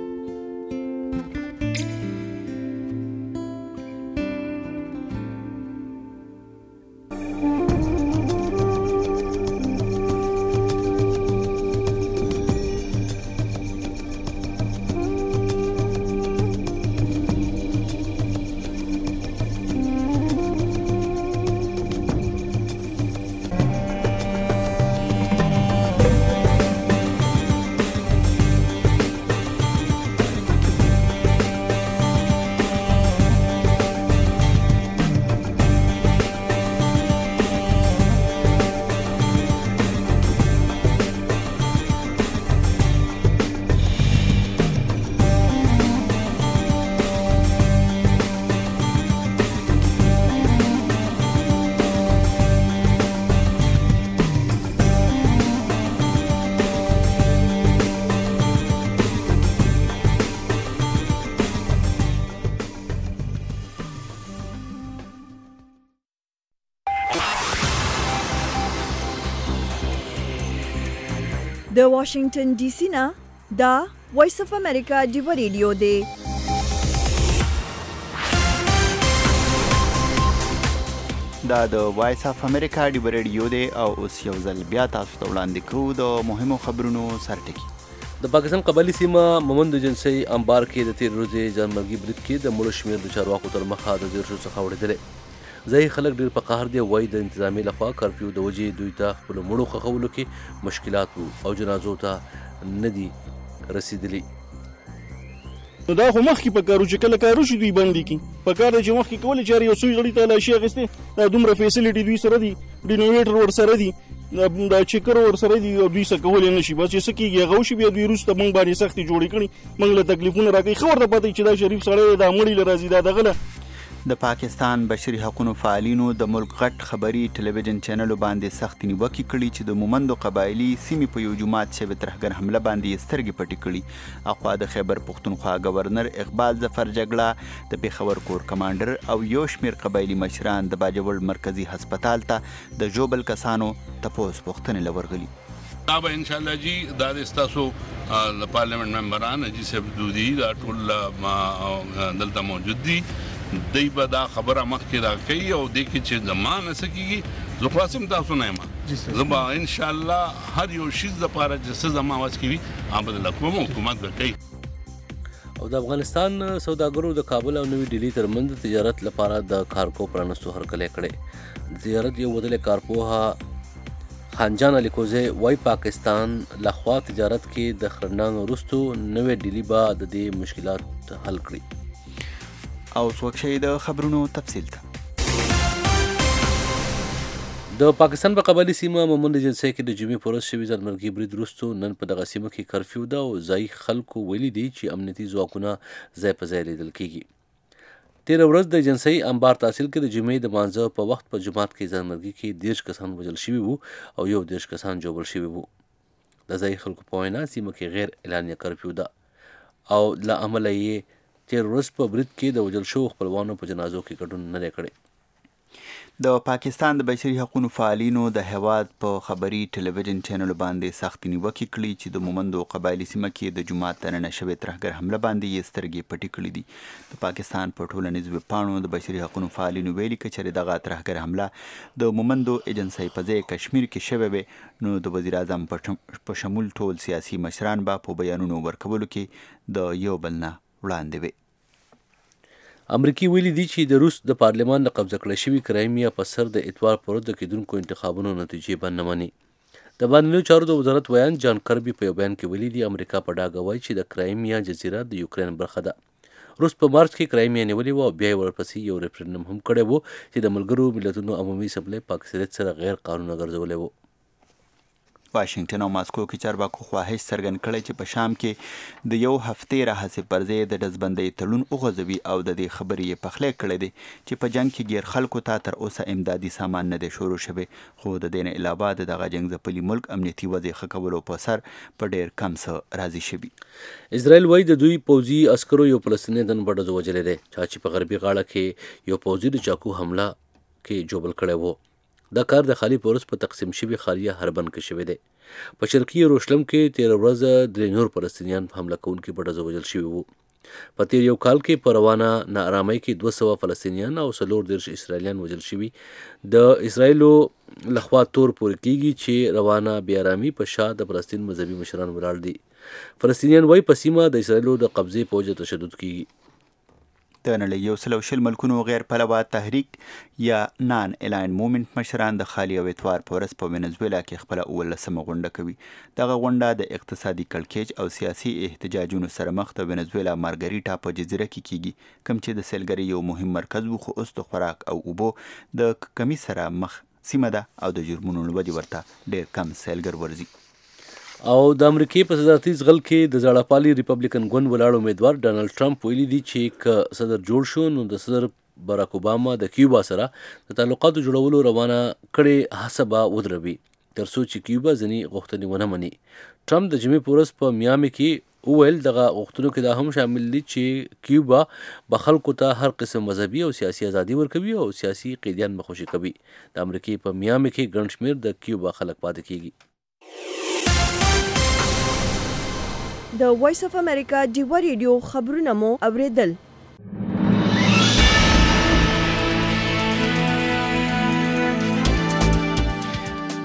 د واشنگټن ډي سي نه دا وایس اف امریکا ډیوه ریډیو دی. دا د وایس اف امریکا ډیو ریډیو دی او اوس یو ځل بیا تاسو ته وړاندې کوو د مهمو خبرونو سرټکی. د پاکستان قبایلي سیمه مومند ایجنسۍ انبار کې د تیر ورځې ځانمرګي برید کې د مړو شمېر د چارواکو تر مخه د دېرشو څخه اورېدلی. ځایي خلک ډېر په قهر دي. وایي د انتظامي لخوا کرفیو د وجې دوی ته خپلو مړو ښخولو کې مشکلات وو او جنازو ته نه دي رسېدلي. نو دا خو مخکې په کارو چې کله کارو شي دوی بندي کی په کار چې مخکې کولې چارې یو څو غړي ته لاشي اخیستې دا دومره فیسیلیټي دوی سره دي ډینویټر ور سره دي دا چیکر ور سره دي او دوی څه کولای نشي بس چې سکیږي هغه شي بیا دوی روسته مونږ باندې سختي جوړې کړي مونږ له تکلیفونه راکې خبر ته پاتې چې دا شریف سره د امړي لرازي دا دغله. د پاکستان بشري حقوقو فعالینو د ملک غټ خبري ټلویزیون چینل باندې سخت نیوکې کړي چې د مومندو قبایلی سیمې په یو جماعت شوی ترهګر حمله باندې سترګې پټې کړي. اخوا د خیبر پښتونخوا گورنر اقبال ظفر جګړه د پیښور کور کمانډر او یو شمیر قبایلی مشران د باجوړ مرکزی هسپتال ته د جوبل کسانو تپوس پوښتنې لورغلي. دا به ان شاء الله جی دا د تاسو د پارلیمنت ممبران جی سب دودي دا ټول دلته موجود دي دی به دا خبره مخکې را کوي او دی کې چې زمانه سکیږي زه خلاصم تاسو نه یم زه به ان شاء الله هر یو شیز دپاره چې څه زما وس کوي هغه به د حکومت حکومت به کوي. او د افغانستان سوداګرو د کابل او نوي ډیلي ترمنځ تجارت لپاره د کارکو پرانستو هرکلی کړی. د تجارت یو ودلې کارپوهه خانجان الیکوزی وای پاکستان لخوا تجارت کې د خرنان وروستو نوې ډیلي به د دې مشکلات حل کړي. او څوک شي د خبرونو تفصیل ته. د پاکستان په قبایلي سیمه مومند ایجنسۍ کې د جمعې په ورځ شوي ځانمرګي برید وروستو نن په دغه سیمه کې کرفیو ده او ځایي خلکو ویلي دي چې امنیتي ځواکونه ځای په ځای لیدل کیږي. تېره ورځ د ایجنسۍ انبار تحصیل کې د جمعې د مانځه په وخت په جومات کې ځانمرګي کې دېرش کسان وژل شوي وو او یو دېرش کسان ژوبل شوي وو. د ځایي خلکو په وینا سیمه کې غیر اعلانیه کرفیو ده او له امله یې تیر ورځ په برید کې د وژل شوو خپلوانو په جنازو کې ګډون نه دی کړی. د پاکستان د بشري حقوقو فعالینو د هیواد په خبري ټلویزیون چینل باندې سخت نیوکې کړي چې د مومندو قبایلي سیمه کې د جماعت دننه شوی ترهګر حمله باندې یې سترګې پټې کړي دي. د پاکستان په ټولنیز ویبپاڼو د بشري حقوقو فعالینو ویلي که چېرې دغه ترهګر حمله د مومندو ایجنسۍ په ځای کشمیر کې شوې وي نو د وزیر اعظم په شمول ټول سیاسي مشران به په بیانونو ورکولو کې د یو بل نه وړاندې وي. امریکای ویلي دي چې د روس د پارلمان د قبضه کړی شوي کرایمیا په سر د اتوار پر ورځ د کېدونکو انتخابونو نتیجې به نه مني. د بهرنیو چارو د وزارت ویان جان کربي په یو بیان کې ویلي دي امریکا په ډاګه وایي چې د کرایمیا جزیره د یوکرین برخه ده. روس په مارچ کې کرایمیا نیولې وه او بیا یې ورپسې یو ریفرنډم هم کړی و چې د ملګرو ملتونو عمومي اسمبلۍ په اکثریت سره غیر قانونه ګرځولی و. واشنگټن او ماسکو کې چارواکو خواهش څرګند کړی چې په شام کې د یو هفتې راهیسې پر ځای د ډزبندۍ تړون وغځوي او د دې خبرې یې پخلی کړی دی چې په جنګ کې غیر خلکو ته تر اوسه امدادي سامان نه دی شروع شوی خو د دې نه علاوه د دغه جنګ ځپلي ملک امنیتي وضع ښه کولو په سر په ډېر کم څه راضي شوي. اسرائیل وایي د دوی پوځي عسکرو یو فلسطیني دن په ډزو وژلی دی چا چې په غربي غاړه کې یو پوځي د چاقو حمله کې ژوبل کړی و. دا کار د خالي پورس په تقسیم شوي خاریه هربن کې شوی دی. په شرقي یروشلم کې تېره ورځ درې نور فلسطینیان په حمله کوونکي په ډزو وژل شوي وو. په تیر یو کال کې په روانه ناارامۍ کې دوه سوه فلسطینیان او څلور دېرش اسرائیلیان وژل شوي. د اسرائیلو لخوا تور پورې کیږي چې روانه بې ارامي په شا د فلسطین مذهبي مشران ولاړ دي. فلسطینیان وایي په سیمه د اسرائیلو د قبضې په وجه تشدد کیږي. د نړۍ یو سل او شل ملکونو غیر پلوه تحریک یا نان الاین مومنټ مشران د خالي او اتوار په ورځ په وینزویلا کې خپله اوولسمه غونډه کوي. دغه غونډه د اقتصادي کړکېچ او سیاسي احتجاجونو سره مخ د وینزویلا مارګریټا په جزیره کې کیږي کوم چې د سیلګرۍ یو مهم مرکز و خو اوس د خوراک او اوبو د کمی سره مخ سیمه ده او د جرمونو له وجې ورته ډېر کم سیلګر ورځي. او د امریکای په صدارتي ځغل کې د زړهپالي ریپبلیکن ګوند ولاړ امیدوار ډانلډ ټرمپ ویلي دي چې که صدر جوړ شو نو د صدر باراک اوباما د کیوبا سره د تعلقاتو جوړولو روانه کړې هڅه به ودروي تر څو چې کیوبا ځینې غوښتنې ونه مني. ټرمپ د جمعې په ورځ په میامي کې وویل دغه غوښتنو کې دا هم شامل دي چې کیوبا به خلکو ته هر قسم مذهبي او سیاسي ازادي ورکوي او سیاسي قیدیان به خوشي کوي. د امریکای په میامي کې ګڼ شمېر د کیوبا خلک پاتې کیږي. د وایس اف امریکا ډیو ریډیو خبرونه مو اوریدل.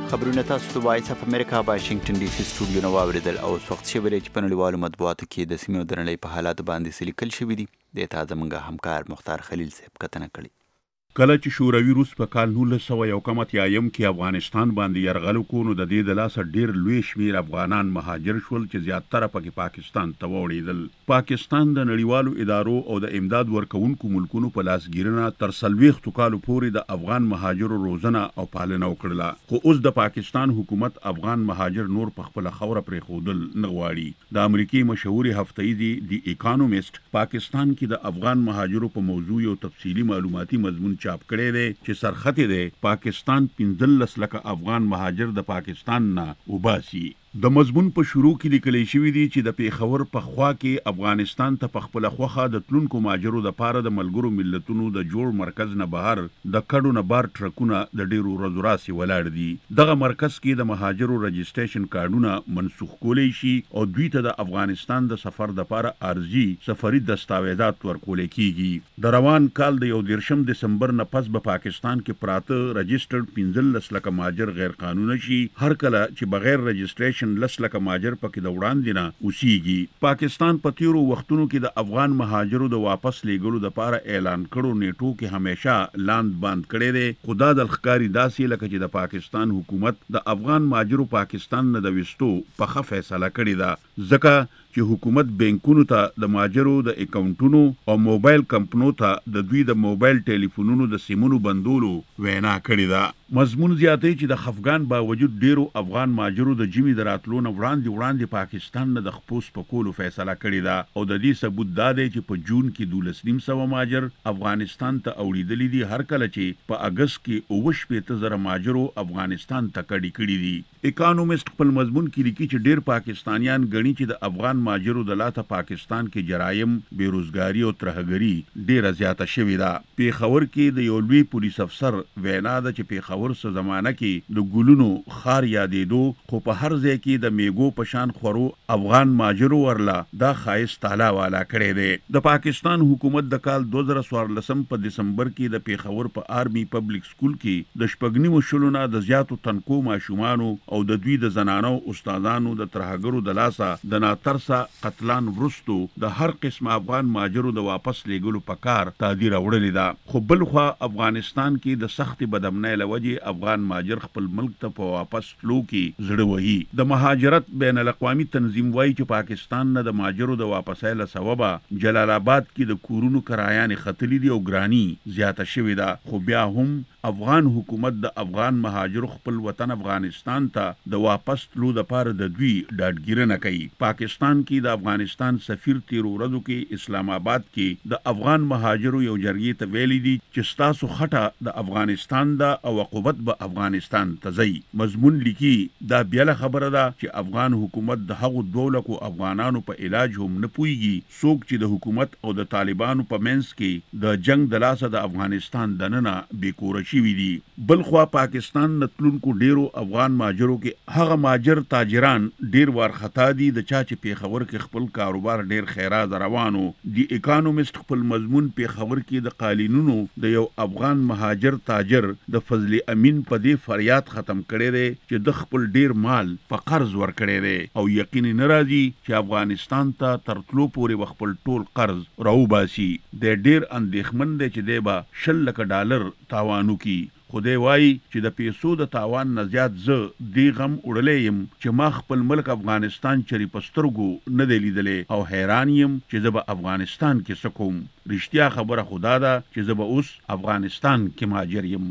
خبرونه تاسو ته وایس اف امریکا واشنگټن ډي سي سټوډیو نو واوریدل او وخت شوی دی چې په نړیوالو مطبوعاتو کې د سیمې د نړۍ په حالات باندې سلیکل شوی دی د تازه منګه همکار مختار خلیل صاحب کتنه کړي. کله چې شوروي روس په کال نولس سوه یو کم اتیایم کې افغانستان باندې یرغل وکړ نو د دې د لاسه ډېر لوی شمېر افغانان مهاجر شول چې زیاتره پکې پاکستان ته واوړېدل. پاکستان د نړیوالو ادارو او د امداد ورکوونکو ملکونو په لاسګیرنه تر څلوېښتو کالو پورې د افغان مهاجرو روزنه او پالنه وکړله، خو اوس د پاکستان حکومت افغان مهاجر نور په خپله خوره پرېښودل نه غواړي. د امریکې مشهورې هفتهیزې دی اکانومیسټ پاکستان کې د افغان مهاجرو په موضوع یو تفصیلي معلوماتي مضمون چاپ کړی دی چې سرخطی دی پاکستان پنځلس لکه افغان مهاجر د پاکستان نه وباسي. د مضمون په شروع کې لیکلی شوي دي چې د پیښور په خوا کې افغانستان ته په خپله خوښه د تلونکو مهاجرو دپاره د ملګرو ملتونو د جوړ مرکز نه بهر د کډو نه بار ټرکونه د ډېرو ورځو راسې ولاړ دي. دغه مرکز کې د مهاجرو رجسټریشن کارډونه منسوخ کولی شي او دوی ته د افغانستان د سفر دپاره عرضي سفري دستاویزات ورکولی کیږي. د روان کال د یو دېرشم دسمبر نه پس په پاکستان کې پراته رجسټرډ پنځلس لکه مهاجر غیر قانوني شي، هر کله چې بغیر رجسټریشن لس لکه مهاجر پکې د وړاندې نه اوسیږي. پاکستان په تیرو وختونو کې د افغان مهاجرو د واپس لیږلو دپاره اعلان کړو نیټو کې همیشه لاند باند کړی دی، خو دا د ښکاري داسې لکه چې د پاکستان حکومت د افغان مهاجرو پاکستان نه د ویستو پخه فیصله کړې ده، ځکه چې حکومت بینکونو ته د مهاجرو د اکاونټونو او موبایل کمپنو ته د دوی د موبایل ټلیفونونو د سیمونو بندولو وینا کړې ده. مضمون زیاتوي چې د خفګان باوجود ډیرو افغان مهاجرو د ژمي د راتلو نه وړاندې وړاندې پاکستان نه د خپل سپکولو فیصله کړې ده او د دې ثبوت دا دی چې په جون کې دولس نیم سوه مهاجر افغانستان ته اوړېدلي دي، هر کله چې په اګست کې اوه شپېته زره مهاجرو افغانستان ته کډې کړي دي. اکانومیسټ خپل مضمون کې لیکي چې ډیر پاکستانیان ګڼي چې د افغان مهاجرو د لاته پاکستان کې جرایم، بیروزګاري او ترهګري ډیره زیاته شوې ده. پیښور کې د یو لوی پولیس افسر وینا ده چې پیښور څه زمانه کې د ګلونو خار یادېدو، خو په هر ځای کې د میګو په شان خورو افغان مهاجرو ورله دا ښایست تالا والا کړی دی. د پاکستان حکومت د کال دوه زره څوارلسم په دسمبر کې د پیښور په آرمي پبلک سکول کې د شپږ نیمو شلو نه د زیاتو تنکو ماشومانو او د دوی د زنانو استادانو د ترهګرو د لاسه د ناترسه قتلان وروستو د هر قسم افغان مهاجرو د واپس لیږلو په کار تعدي راوړلې ده. خو بل خوا افغانستان کې د سختې بدامنۍ له وجې افغان مهاجر خپل ملک ته په واپس تلو کې زړه وهي. د مهاجرت بین الاقوامي تنظیم وایي چې پاکستان نه د مهاجرو د واپسۍ له سببه جلال آباد کې د کورونو کرایانې ختلي دي او ګراني زیاته شوې ده، خو بیا هم افغان حکومت د افغان مهاجرو خپل وطن افغانستان ته د واپس تلو دپاره د دوی ډاډګیرنه کوي. پاکستان کې د افغانستان سفیر تیرو ورځو کې اسلام آباد کې د افغان مهاجرو یو جرګې ته ویلي دي چې ستاسو خټه د افغانستان ده او عقوبت به افغانستان ته ځي. مضمون لیکي دا بیله خبره ده چې افغان حکومت د هغو دوه لکو افغانانو په علاج هم نه پوهیږي، څوک چې د حکومت او د طالبانو په منځ کې د جنگ د لاسه د افغانستان دننه بېکوره شوي دي. بل خوا پاکستان نه تلونکو ډیرو افغان مهاجرو کې هغه مهاجر تاجران ډیر وارخطا دي د چا چې پیښور کې خپل کاروبار ډیر خیرات روانو. دی اکانومیسټ خپل مضمون پیښور کې د قالینونو د یو افغان مهاجر تاجر د فضل امین په دې فریاد ختم کړی دی چې د خپل ډیر مال په قرض ورکړی دی او یقیني نه راځي چې افغانستان ته تر تلو پورې خپل ټول قرض راوباسي. د ډیر اندېښمن دی چې دی به شل لکه ډالر تاوانو کی. خدای وایي چې د پیسو د تاوان نه زیات زه دې غم وړلی یم چې ما خپل ملک افغانستان چرې په سترګو نه دی لیدلی او حیران یم چې زه به افغانستان کې څه کوم. رښتیا خبره خو دا ده چې زه به اوس افغانستان کې مهاجر یم.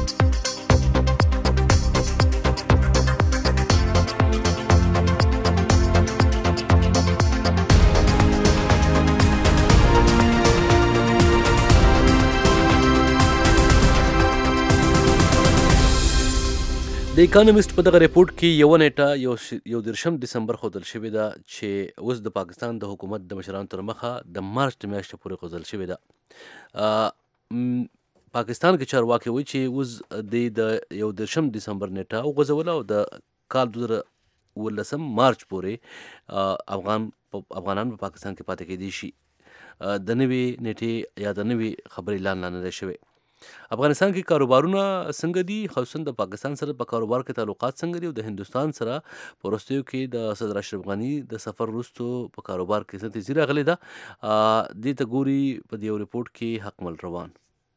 د اکانومیسټ په دغه ریپورت کې یو نیټه یو یو دېرشم دسمبر ښودل شوې ده چې اوس د پاکستان د حکومت د مشرانو تر مخه د مارچ د میاشتې پورې ښودل شوې ده. پاکستان کې چارواکي وایي چې اوس د یو دېرشم دسمبر نیټه وغځوله او د کال دوه زره اوولسم مارچ پورې افغان افغانان په پاکستان کې پاتې کېدی شي. د نوې نیټې یا د نوې خبرې اعلان لا نه دی شوی. افغانستان کې کاروبارونه څنګه دي، خصوصا د پاکستان سره په کاروبار کې تعلقات څنګه دي، او د هندستان سره په وروستیو کې د صدر اشرف غني د سفر وروسته په کاروبار کې څه تیزي راغلې ده. دې ته ګوري په دې رپورټ کې حکمل روان.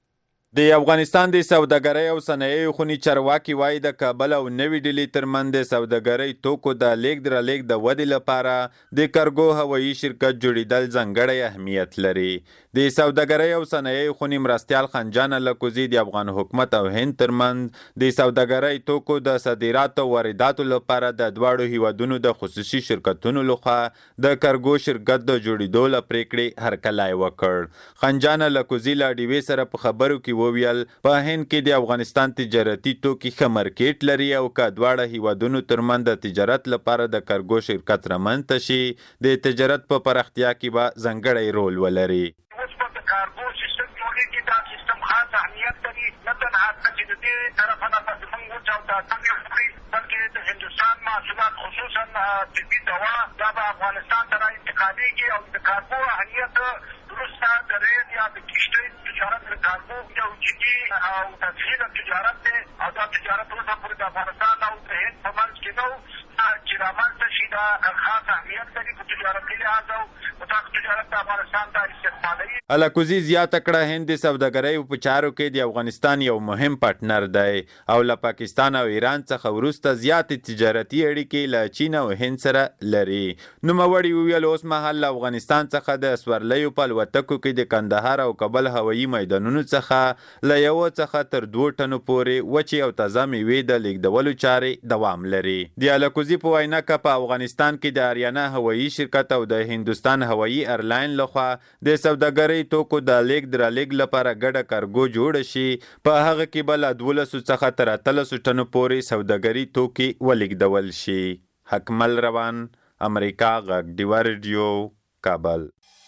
د افغانستان د سوداګرۍ او صنایعو خونی چارواکي وایي د کابل او نوې ډیلي ترمنځ د سوداګرۍ توکو د لیږد رالېږد د ودې لپاره د کارګو هوایي شرکت جوړېدل ځانګړی اهمیت لري. د سوداګرۍ او صنایعو خونی مرستیال خنجان الکوزي د افغان حکومت او هند ترمنځ د سوداګرۍ توکو د صادراتو او وارداتو لپاره د دواړو هیوادونو د خصوصي شرکتونو لخوا د کارګو شرکت د جوړېدو لپاره پریکړې هرکلی وکړ. خنجان الکوزي لا ډیوې سره په خبرو کې وویل په هند کې د افغانستان تجارتي توکي ښه مارکیټ لري او که دواړه هیوادونو ترمنځ د تجارت لپاره د کارګو شرکت رامنځته شي د تجارت په پراختیا کې به ځانګړی رول ولري. اوس په کارګو سیستم جوړېږي، دا سیستم خاص اهمیت لري، نه تنها چې د دې طرفه نه پس موږ وچاو دا څنګه خوري، بلکې د هندوستان محصولات خصوصا طبي دوا دا به افغانستان ته را انتقالېږي او د کارګو اهمیت وروسته د ریل یا د کشتۍ تجارت د کارګو یو جدي او تسهیل تجارت دی او دا تجارت اوس هم پورې د افغانستان او د هند په منځ کې نه چې رامنځته شي، دا خاص اهمیت لري په تجارتي لحاظ او مطلق تجارت د افغانستان ته استقبالوي. الکوزي زیاته کړه هند د سوداګرۍ په چارو کې د افغانستان یو مهم پارتنر دی او له پاکستان او ایران څخه وروسته زیاتې تجارتي اړیکې له چین او هند سره لري. نوموړي وویل اوس مهال له افغانستان څخه د سورلیو په الوتکو کې د کندهار او کابل هوایي میدانونو څخه له یو څخه تر دوه ټنو پورې وچې او تازه میوې د لیږدولو چارې دوام لري. د الکوزي په وینا که په افغانستان کې د اریانا هوایي شرکت او د هندوستان هوایي ایرلاین لخوا د سوداګرۍ توکو د لیږد رالېږد لپاره ګډه کارګو جوړه شي، په هغه کې به له دولسو څخه تر اتلسو ټنو پورې سوداګري توکي ولیږدول شي. حکمل روان، امریکا غږ ډیوه ریډیو، کابل.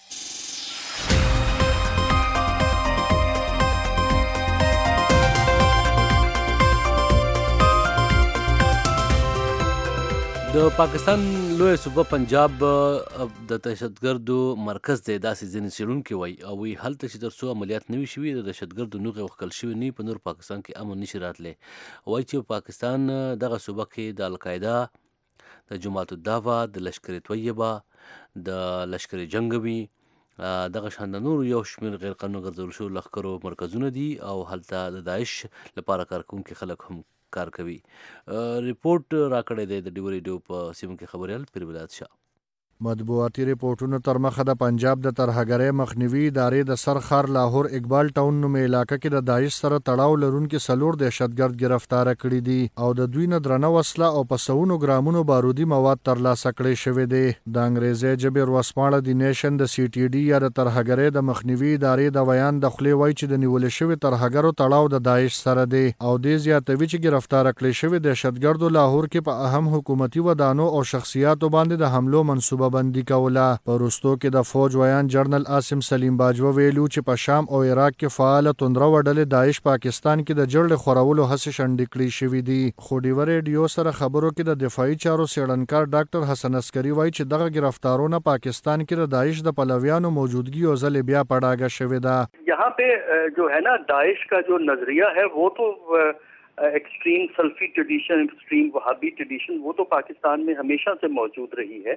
د پاکستان لوی صوبه پنجاب د دهشتګردو مرکز دی، داسې ځینې څېړونکي وایي او وایي هلته چې تر څو عملیات نه وي شوي د دهشتګردو نوغې وښکل شوي نه وي په نور پاکستان کې امن نشي راتلی. وایي چې پاکستان دغه صوبه کې د القاعده، د جماعت الدعوه، د لشکر طیبه، د لشکر جنګوي، دغه شان د نورو یو شمېر غیر قانوني ګرځول شوي لښکرو مرکزونه دي او هلته د داعش لپاره کارکوونکي خلک هم کار کوي. ریپورت راکړی دی د ډیوه ریډیو په سیمه کې خبریال پیر ولایت شاه. مطبوعاتي ریپورټونو تر مخه د پنجاب د ترهګرۍ مخنیوي ادارې د سرخار لاهور اقبال ټاون نومې علاقه کې د داعش سره تړاو لرونکي څلور دهشتګرد گرفتاره کړي دي او د دوی نه درنه وسله او په سوونو ګرامونو بارودي مواد ترلاسه کړي شوي دي. د انګریزي ژبې ورځپاڼه د نیشن د سی ټي ډي یا د ترهګرۍ د مخنیوي ادارې د بیان د خولې وایي چې د نیول شوي ترهګرو تړاو د داعش سره دی او دې زیاتوي چې گرفتاره کړي شوي دهشتګردو لاهور کې په اهم حکومتي ودانو او شخصیاتو باندې د حملو منصوبه بندي کوله. په وروستو کې د فوج ویان جنرال عاصم سلیم باجوه ویلو چې په شام او عراق کې فعال توندره وډلې داعش پاکستان کې د جړل خورولو هڅې شنډې کړې شوې دي. خو ډیوه ریډیو سره خبرو کې د دفاعي چارو څېړنکار ډاکټر حسن عسکري وایي چې دغه گرفتارونه پاکستان کې د داعش د پلویانو موجودګي او ځل بیا پړاګه شوې ده. यहाँ पे जो है ना दाइश का जो नजरिया है वो तो extreme salafi tradition, extreme wahhabi tradition वो तो पाकिस्तान में हमेशा से मौजूद रही है.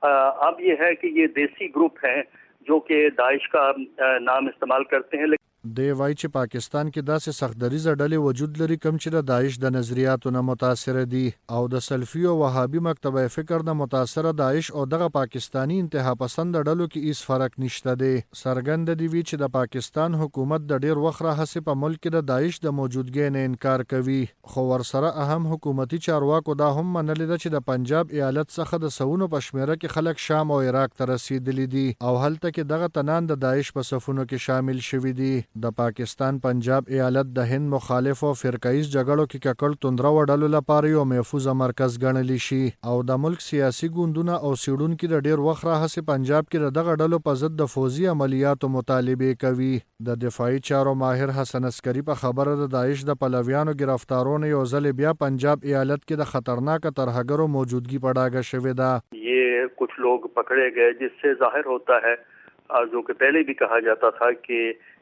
अब ये है कि ये देसी ग्रुप हैं जो कि दाइश का नाम इस्तेमाल करते हैं. دی وایي چې پاکستان کې داسې سختدریزه ډلې وجود لري کوم چې د داعش د نظریاتو نه متاثره دي او د سلفي او وهابي مکتبه فکر نه متاثره داعش او دغه پاکستانی انتها پسند ډلو کې هیڅ فرق نشته دی. څرګند دی وی چې د پاکستان حکومت د ډیر وخت راهیسې په ملک کې د داعش د موجودګۍ نه انکار کوي، خو ورسره اهم حکومتي چارواکو دا هم منلي ده چې د پنجاب ایالت څخه د سونو په شمیره کې خلک شام او عراق ته رسیدلي دي او هلته کې دغه تنان د داعش په صفونو کې شامل شوي دي. د پاکستان پنجاب ایالت د هند مخالف او فرقایز جګړو کې ککړ توندره وډلو لپاره یو محفوظ مرکز ګڼل شي او د ملک سیاسي ګوندونه او سیډونکو د ډیر وخت راهیسې پنجاب کې دغه ډلو په ضد د فوزي عملیاتو مطالبه کوي. د دفاعي چارو ماهر حسن عسکري په خبره د داعش د پلویانو گرفتارونو یو ځل بیا پنجاب ایالت کې د خطرناک ترهګرو موجودګي پړاګه شوې ده. یہ کچھ لوگ پکڑے گئے جس سے ظاہر ہوتا ہے جو کہ پہلے بھی کہا جاتا تھا کہ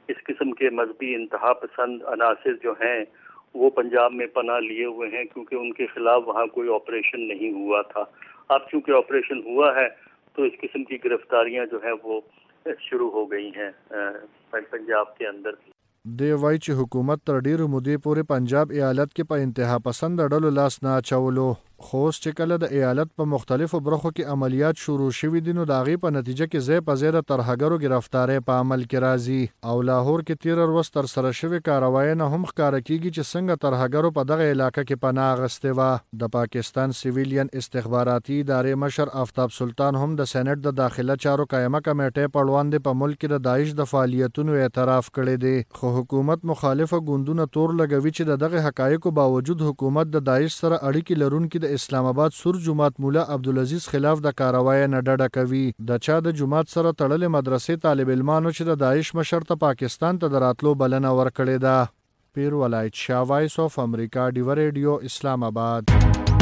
इस किस्म के मजहबी इंतहा पसंद अनासिर जो हैं वो पंजाब में पनाह लिए हुए हैं, क्योंकि उनके खिलाफ वहाँ कोई ऑपरेशन नहीं हुआ था। अब चूंकि ऑपरेशन हुआ है तो इस किस्म की गिरफ्तारियां जो है वो शुरू हो गई हैं पंजाब के अंदर। دی وای چې حکومت تر ډیرو مودې پورې پنجاب ایالت کې په انتها پسند ډلو لاس نه اچولو، خو اوس چې کله د ایالت په مختلفو برخو کې عملیات شروع شوي دي نو د هغې په نتیجه کې ځای په ځای د ترهګرو ګرفتارۍ په عمل کې راځي. او لاهور کې تېره ورځ ترسره شوې کاروایۍ نه هم ښکاره کېږي چې څنګه ترهګرو په دغه علاقه کې پناه اخیستې وه. د پاکستان سیویلین استخباراتي ادارې مشر آفتاب سلطان هم د سینټ د داخله چارو قایمه کمیټې په وړاندې په ملک کې د داعش د فعالیتونو اعتراف کړی دی، خو حکومت مخالفه ګوندونه تور لګوي چې د دغه حقایقو باوجود حکومت د داعش سره اړیکې لرونکي د اسلام آباد سور جماعت مولا عبدالعزیز خلاف د کاروای نه ډډه کوي. د چا د جماعت سره تړلې مدرسې طالب علمانو چې د داعش مشر ته پاکستان ته د راتلو بلنه ورکړې ده. پیر ولایت شاه، وایس آف امریکا، ډیو ریډیو، اسلام آباد.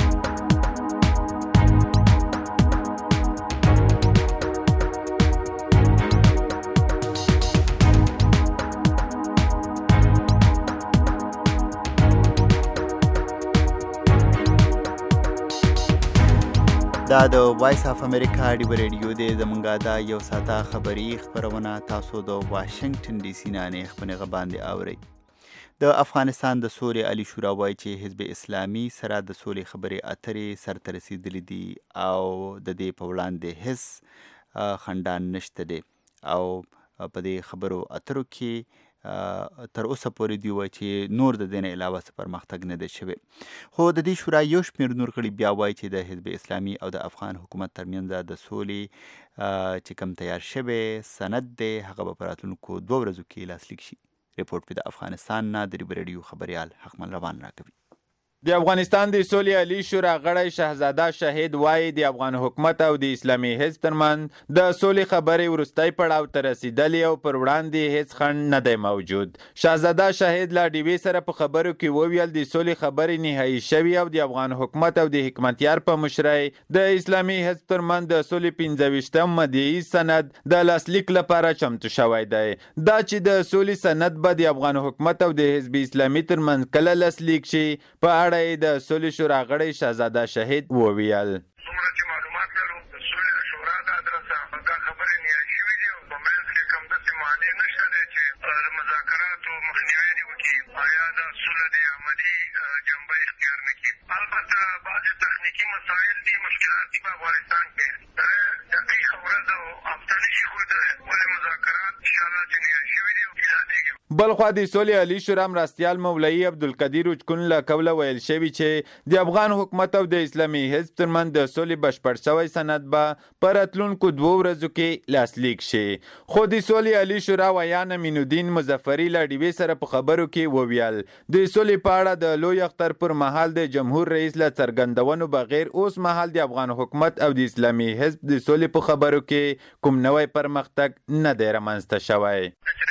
دا د وایس اف امریکا ډیو ریډیو دی. زمونږ دا یو ساعته خبري خبرونه تاسو د واشنگټن ډي سي نه نه خپل غباندې اورئ. د افغانستان د سولې عالی شورا وایي چې حزب اسلامي سره د سولې خبرې اترې سرته رسیدلې دي او د دې په وړاندې هیڅ خنډان نشته دی او په دې خبرو اترو کې تر اوسه پورې دی وایي چې نور د دې نه علاوه څه پرمختګ نه دی شوی. خو د دې شورا یو شمېر نور غړي بیا وایي چې د حزب اسلامي او د افغان حکومت ترمنځ د سولې چې کوم تیار شوی سند دی هغه به په راتلونکو دوه ورځو کې لاسلیک شي. ریپورټ په د افغانستان نه د ډیو ریډیو خبریال حقمل روان راکوي. د افغانستان د سولې عالی شورا غړی شهزاده شهید وایي د افغان حکومت او د اسلامي حزب ترمنځ د سولې خبرې وروستی پړاو ته رسیدلې او پر وړاندې هیڅ خنډ نه دی موجود. شهزاده شهید لا ډیوې سره په خبرو کې وویل د سولې خبرې نهایي شوي او د افغان حکومت او د حکمتیار په مشرۍ د اسلامي حزب ترمنځ د سولې پنځه ویشتم مدعي سند د لاسلیک لپاره چمتو شوی دی. دا چې د سولې سند به د افغان حکومت او د حزب اسلامي ترمنځ کله لاسلیک شي په اړه د سولې شورا غړی شهزاده شهید وویل. څومره چې معلومات لرو د سولې شورا د ادرسه دا خبرې نیول شوي دي او په منځ کې کوم داسې معنی نشته دی چې د مذاکراتو مخنیوی دې وکړي یا د صلح د عملي جنبه اختیار نه کړي. البته بعضې تخنیکي مسایل دي، مشکلات دي په افغانستان کې دقیقه ورځ او هفته نشي ښودلی، ولې مذاکرات انشاءالله چې نیول شوي دي اعلانېږي. بلخوا د سولې عالی شورا مرستیال مولوي عبدالقدیر اچکون له قوله ویل شوي چې د افغان حکومت او د اسلامي حزب ترمنځ د سولې بشپړ شوی سند به په راتلونکو دوو ورځو کې لاسلیک شي. خو د سولې عالی شورا ویان امین الدین مظفري له ډیوې سره په خبرو کې وویل د سولې په اړه د لوی اختر پر مهال د جمهور رئیس له څرګندونو بغیر اوس مهال د افغان حکومت او د اسلامي حزب د سولې په خبرو کې کوم نوی پرمختګ نه دی رامنځته شوی.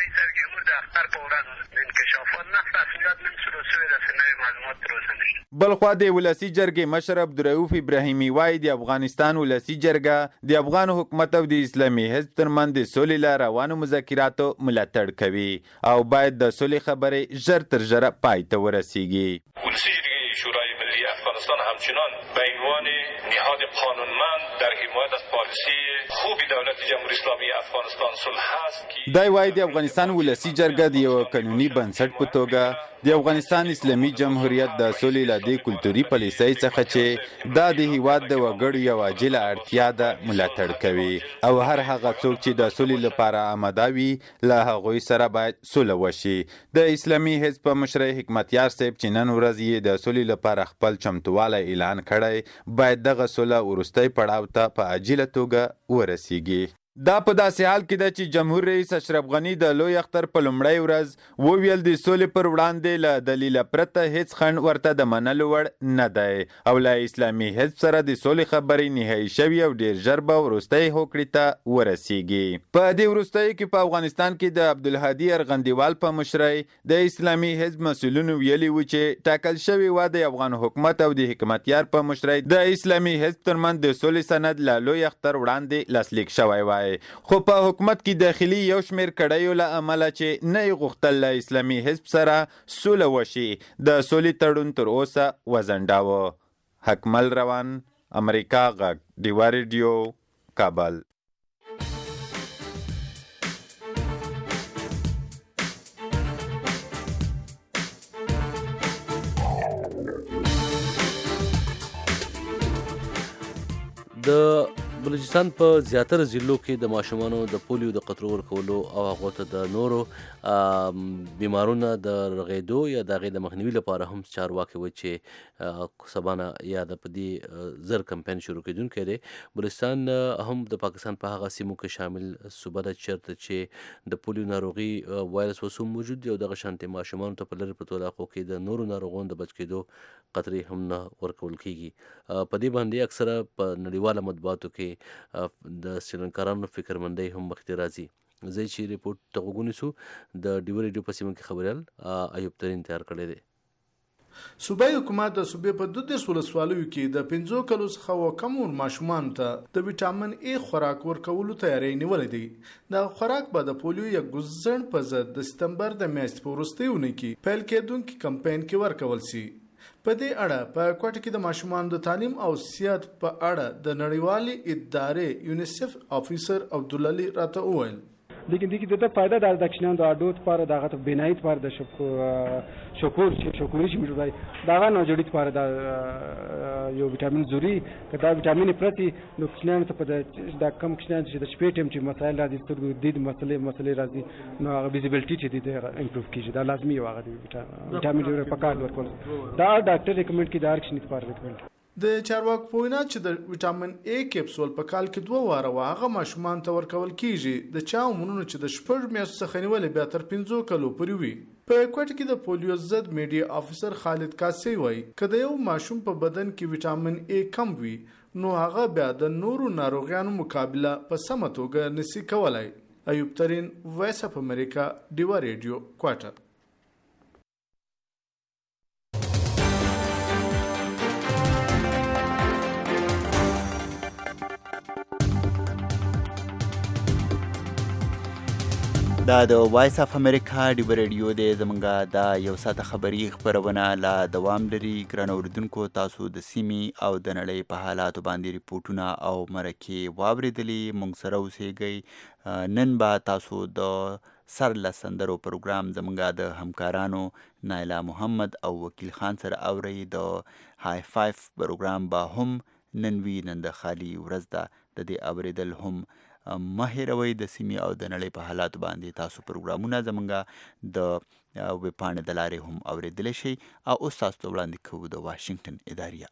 بلخوا د ولسی جرګې مشر عبدالرؤف ابراهیمي وایي د افغانستان ولسی جرګه د افغان حکومت او د اسلامي حزب ترمنځ د سولې له روانو مذاکراتو ملاتړ کوي او باید د سولې خبرې ژر تر ژره پای ته ورسیږي. ولسی جرګې شورای ملی افغانستان همچنان به عنوان نهاد قانونمند در حمایت از پالیسی خوب دولت جمهوری اسلامی افغانستان صلح است. دای وایي د افغانستان ولسی جرګه د یو قانوني بنسټ په توګه د افغانستان اسلامي جمهوریت د سولې له دې کلتوري پالیسۍ څخه چې دا د هیواد د وګړو یو عاجله اړتیا ده ملاتړ کوي او هر هغه څوک چې د سولې لپاره آماده وي له هغوی سره باید سوله وشي. د اسلامي حزب په مشرۍ حکمتیار صاحب چې نن ورځ یې د سولې لپاره خپل چمتوالی اعلان کړی باید دغه سوله وروستی پړاو ته په عاجله توګه ورسیږي. دا په داسې حال کې ده چې جمهور رئیس اشرف غني د لوی اختر په لومړۍ ورځ وویل د سولې پر وړاندې له دلیله پرته هیڅ خنډ ورته د منلو وړ نه دی او له اسلامي حزب سره د سولې خبرې نهایي شوي او ډیر ژر به وروستۍ هوکړې ته ورسیږي. په دې وروستیو کې په افغانستان کې د عبدالهادي ارغندیوال په مشرۍ د اسلامي حزب مسؤلینو ویلي و چې ټاکل شوې وه د افغان حکومت او د حکمتیار په مشرۍ د اسلامي حزب ترمنځ د سولې سند له لوی اختر وړاندې لاسلیک شوی وای. دی. خو په حکومت کې داخلي یو شمېر کړیو له امله چې نه یې غوښتل له اسلامي حزب سره سوله وشي د سولې تړون تر اوسه وځنډاوه. حکمل روان، امریکا غږ، ډیوا ریډیو، کابل. د بلوچستان په زیاتره ضلعو کې د ماشومانو د پولیو د قطرو ورکولو او هغو ته د نورو بیمارونو د رغېدو یا د هغې د مخنیوي لپاره هم چارواکي وایي چې سبانه یا د په دې زر کمپین شروع کېدونکی دی. بلوچستان هم د پاکستان په هغه سیمو کې شامل صوبه ده چېرته چې د پولیو ناروغي وایرس اوس هم موجود دی او دغه شانتې ماشومانو ته په لرې پرتو علاقو کې د نورو ناروغانو د بچ کېدو قطرې هم نه ورکول کېږي. په دې باندې اکثره په نړیواله مطبوعاتو کې د سریلانکارانو فکرمندۍ هم مخکې راځي. زه چې ریپورټ ته غوږ ونیسو د ډیوا ریډیو په سیمه کې خبریال ایوب ترین تیار کړی دی. صوبایي حکومت د صوبې په دوه دېرش ولسوالیو کې د پنځو کلو څخه کم عمر ماشومانو ته د ویټامین ای خوراک ورکولو تیاری نیولې دی. دا خوراک به د پولیو یا ګوزڼ په ضد د سپتمبر د میاشتې په وروستۍ اونۍ کې پیل کېدونکي کمپاین کې ورکول شي. په دې اړه په کوټه کې د ماشومانو د تعلیم او صحت په اړه د نړیوالې ادارې یونیسف افیسر عبدالعلی راته وویل. لیکن دیگه دیتا فایده در دکشنان دو عدوت پاره داغت بینایت پاره در شکور شکوریش میشه دای داغا ناجوریت پاره در یو ویتامین زوری که دا ویتامین پرتی نو کشنان تا پده دا کم کشنان چه دا شپیتیم چه مسائل رازی سترگو دید مسئله مسئله رازی نو آغا ویزیبلتی چه دید امپروف کیجه دا لازمی و آغا ویتامین دور پکار دور کن دا ډاکټر ریکمند کی دا هر کشنیت پاره ریکمند. د چارواکو په وینا چې د ویټامین ای کپسول په کال کې دوه واره واغه ماشومان ته ورکول کیږي. د چا عمرونو چې د شپږ میاشتو څخه نیولې بیا تر پنځو کلو پورې وي. په کوټه کې د پولیو ضد میډیا افیسر خالد کاسي وایي که د یو ماشوم په بدن کې ویټامین ای کم وي نو هغه بیا د نورو ناروغیانو مقابله په سمه توګه نشي کولای. ایوب ترین، وایس اف امریکا، ډیوا ریډیو، کوټه. دا د وایس اف امریکا ډیوا ریډیو دی. زمونږ دا یو ساعته خبري خپرونه لا دوام لري. ګرانو اورېدونکو، تاسو د سیمې او د نړۍ په حالاتو باندې ریپورټونه او مرکې واورېدلې. موږ سره اوسېږئ. نن به تاسو د سر له سندرو پروګرام زمونږ د همکارانو نایلا محمد او وکیل خان سره اورئ. د های فایف پروګرام به هم نن وي. نن د خالي ورځ ده. د دې اورېدل هم مه هېروئ. د سیمې او د نړۍ په حالاتو باندې تاسو پروګرامونه زمونږ د ویبپاڼې د لارې هم اورېدلی شئ. او اوس تاسو ته وړاندې کوو د واشنګټن اداریه.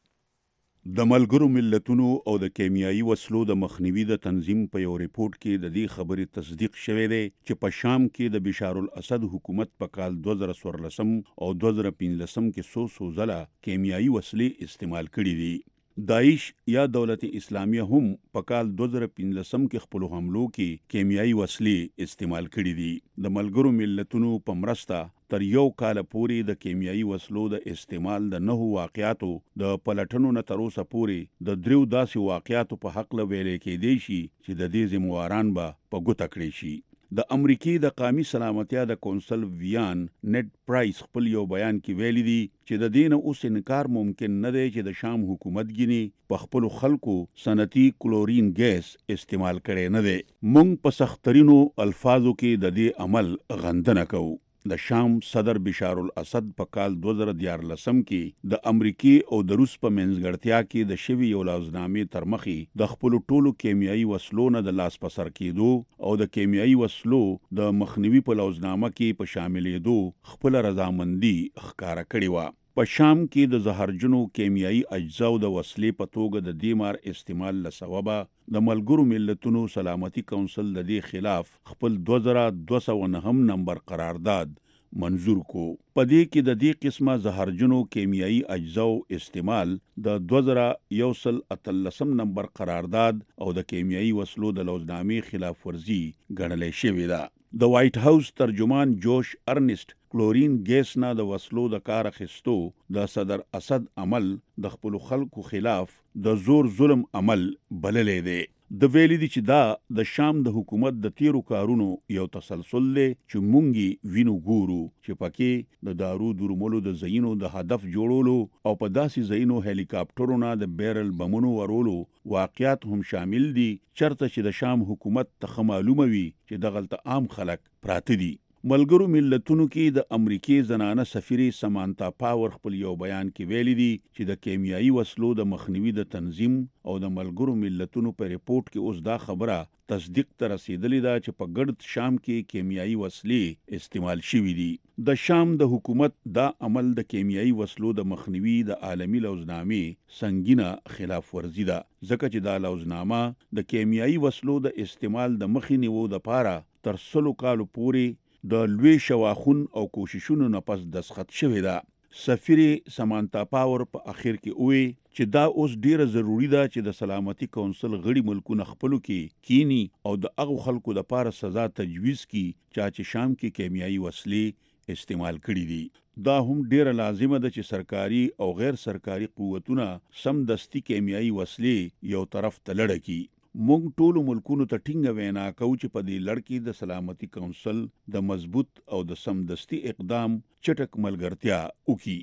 د ملګرو ملتونو او د کیمیاوي وسلو د مخنیوي د تنظیم په یو ریپورت کې د دې خبرې تصدیق شوی دی چې په شام کې د بشار الاسد حکومت په کال دوه زره څوارلسم او دوه زره پنځلسم کې څو څو ځله کیمیاوي وسلې استعمال کړي دي. داعش یا دولت اسلامیه هم په کال دوه زره پنځلسم کې خپل حملو کې کیمیاوي وسلې استعمال کړي دي. د ملګرو ملتونو په مرسته تر یو کال پورې د کیمیاوي وسلو د استعمال د نهو واقعاتو د پلټنو نه تر اوسه پورې د دریو داسې واقعاتو په حق له ویلې کېدی شي چې د دې ذمہواران به په ګوته کړی شي. د امریکای د قومي سلامتیا د کونسل ویان نیټ پرایس خپل یو بیان کې ویلي دي چې د دین اوس انکار ممکن نه دی چې د شام حکومت ګینی په خپل خلکو صنعتي کلورین ګیس استعمال کړي نه دی. مونږ په سخترینو الفاظو کې د دې عمل غندنه کوو. د شام صدر بشار الاسد په کال دوه زره دیارلسم کې د امریکای او د روس په منځګړتیا کې د شوی یو لازمنامې تر مخې د خپل ټولو کیمیاوي وسلو نه د لاس په سر کېدو او د کیمیاوي وسلو د مخنیوي په لازمنامه کې په شاملېدو خپل رضامندي ښکارا کړې وه. په شام کې د زهرجنو کیمیاوي اجزاو د وسلې په توګه د دیمار استعمال له سببه د ملګرو ملتونو سلامتي کونسل د دې خلاف خپل دوه زره دوه سوه نهم نمبر قرارداد منظور کو. په دې کې د دې قسمه زهرجنو کیمیاوي اجزاو استعمال د دوه زره یو سل اتلسم نمبر قرارداد او د کیمیاوي وسلو د لوزنامې خلاف ورزي ګڼلی شوې ده. د وایټ هاوس ترجمان جوش ارنسټ کلورین ګیس نه د وسلو د کار اخیستو د صدر اسد عمل د خپل خلکو خلاف د زور ظلم عمل بللی دی. د ویلي دي چې دا د شام د حکومت د تیرو کارونو یو تسلسل دی چې مونږ وینو ګورو چې پکې د دارو درملو د زینو د هدف جوړولو او په داسې زینو هلیکاپټرونو د بیرل بمونو ورولو واقعیات هم شامل دي چرته چې د شام حکومت ته معلومه وي چې د غلط عام خلک پراته دي. ملګرو ملتونو کې د امریکای زنانه سفیرې سمانتا پاور خپل یو بیان کې ویلي دي چې د کیمیاوي وسلو د مخنیوي د تنظیم او د ملګرو ملتونو په ریپورت کې اوس دا خبره تصدیق ته رسیدلې ده چې په ګرد شام کې کیمیاوي وسلې استعمال شوي دي. د شام د حکومت دا عمل د کیمیاوي وسلو د مخنیوي د عالمي لوزنامې سنگینه خلاف ورزي ده ځکه چې دا لوزنامه د کیمیاوي وسلو د استعمال د مخې نیولو لپاره تر سلو کالو پورې د لوی شواخون او کوششونو نه پس دسخط شوې ده. سفیرې سمانتا پاور په اخر کې وی چې دا اوس ډیره ضروری ده چې د سلامتي کونسل غړي ملکونه خپلو کې کینی او د هغو خلکو لپاره سزا تجویز کی چې شام کې کیمیاوي وسلې استعمال کړي دي. دا هم ډیره لازمه ده چې سرکاري او غیر سرکاري قوتونه سم دستی کیمیاوي وسلې یو طرف ته لړ کړي. مونږ ټولو ملکونو ته ټینګه وینا کوو چې په دې لړ کې د سلامتي کونسل د مضبوط او د سمدستي اقدام چټک ملګرتیا وکړي.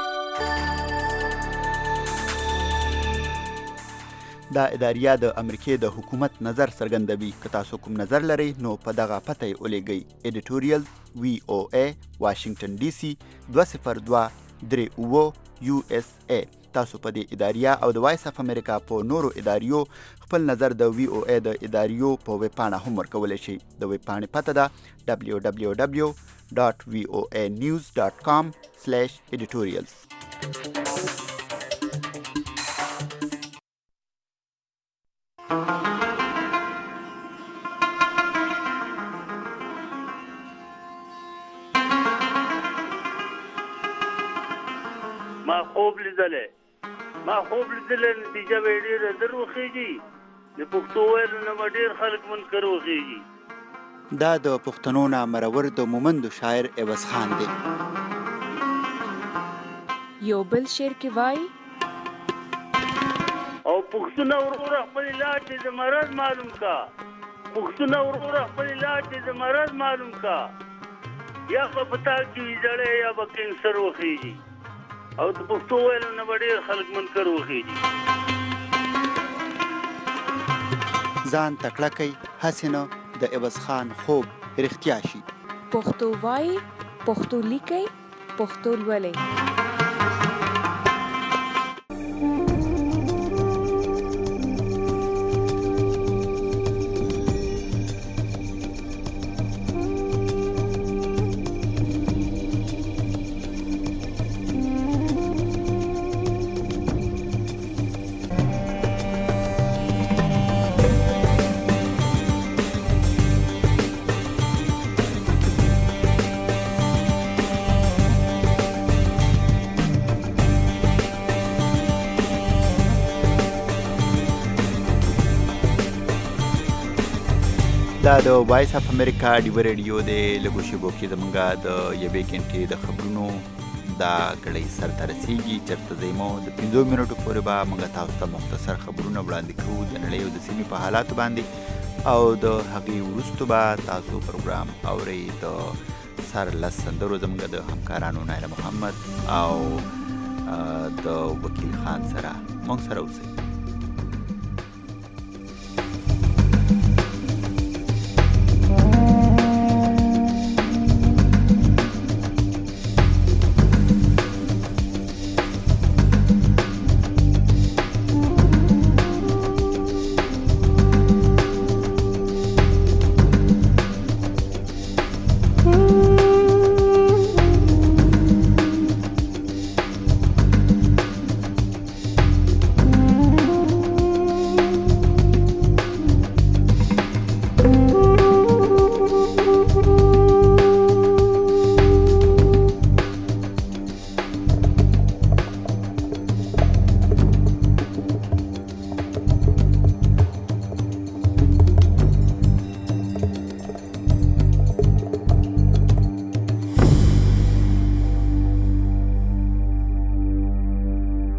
دا اداریه د امریکای د حکومت نظر څرګندوي. که تاسو کوم نظر لرئ نو په دغه پته یې ولېږئ. ایډیټوریال وی او ای واشنگټن ډي سي دوه صفر دوه درې اووه یو اس ای. تاسو په دې اداریه او د وایس اف امریکا په نورو اداریو خپل نظر د وی او ای د اداریو په ویب پاڼه هم ورکولی شئ. د ویب پاڼې پته ده دبلیو دبلیو دبلیو ډاټ وی او ای نیوز ډاټ کام سلیش ایډیټوریالز. ما خوب لیدلې ما خوب لیدلې نتیجه به ډېره در وخېږي. د پښتو ویلو نه به ډېر خلک منکر وخېږي. دا د پښتنو نه مرور د مومندو شاعر عوض خان دی. یو بل شعر کې وایي او پښتونه وروره خپل لاټې د مرض معلوم کا. پښتونه وروره خپل لاټې د مرض معلوم کا. یا په پتا کې ویځړې یا به کینسر وخېږي. او د پښتو ویلو نه به ډېر خلک منکر وخېږي. ځان تکړه کوي هسې نه د عوض خان خوب رښتیا شي. پښتو وایي پښتو لیکئ پښتو لولئ. دا د وایس اف امریکا ډیو ریډیو دی. لږو شیبو کې زموږ د یوې ګنټې د خبرونو دا کړۍ سرته رسیږي. چېرته ځئ مو د پنځو منټو پورې به موږ تاسو ته مختصر خبرونه وړاندې کوو د نړۍ او د سیمې په حالاتو باندې، او د هغې وروستو به تاسو پروګرام اورئ د سر لس سندرو زموږ د همکارانو نایله محمد او د وکیل خان سره. موږ سره اوسئ.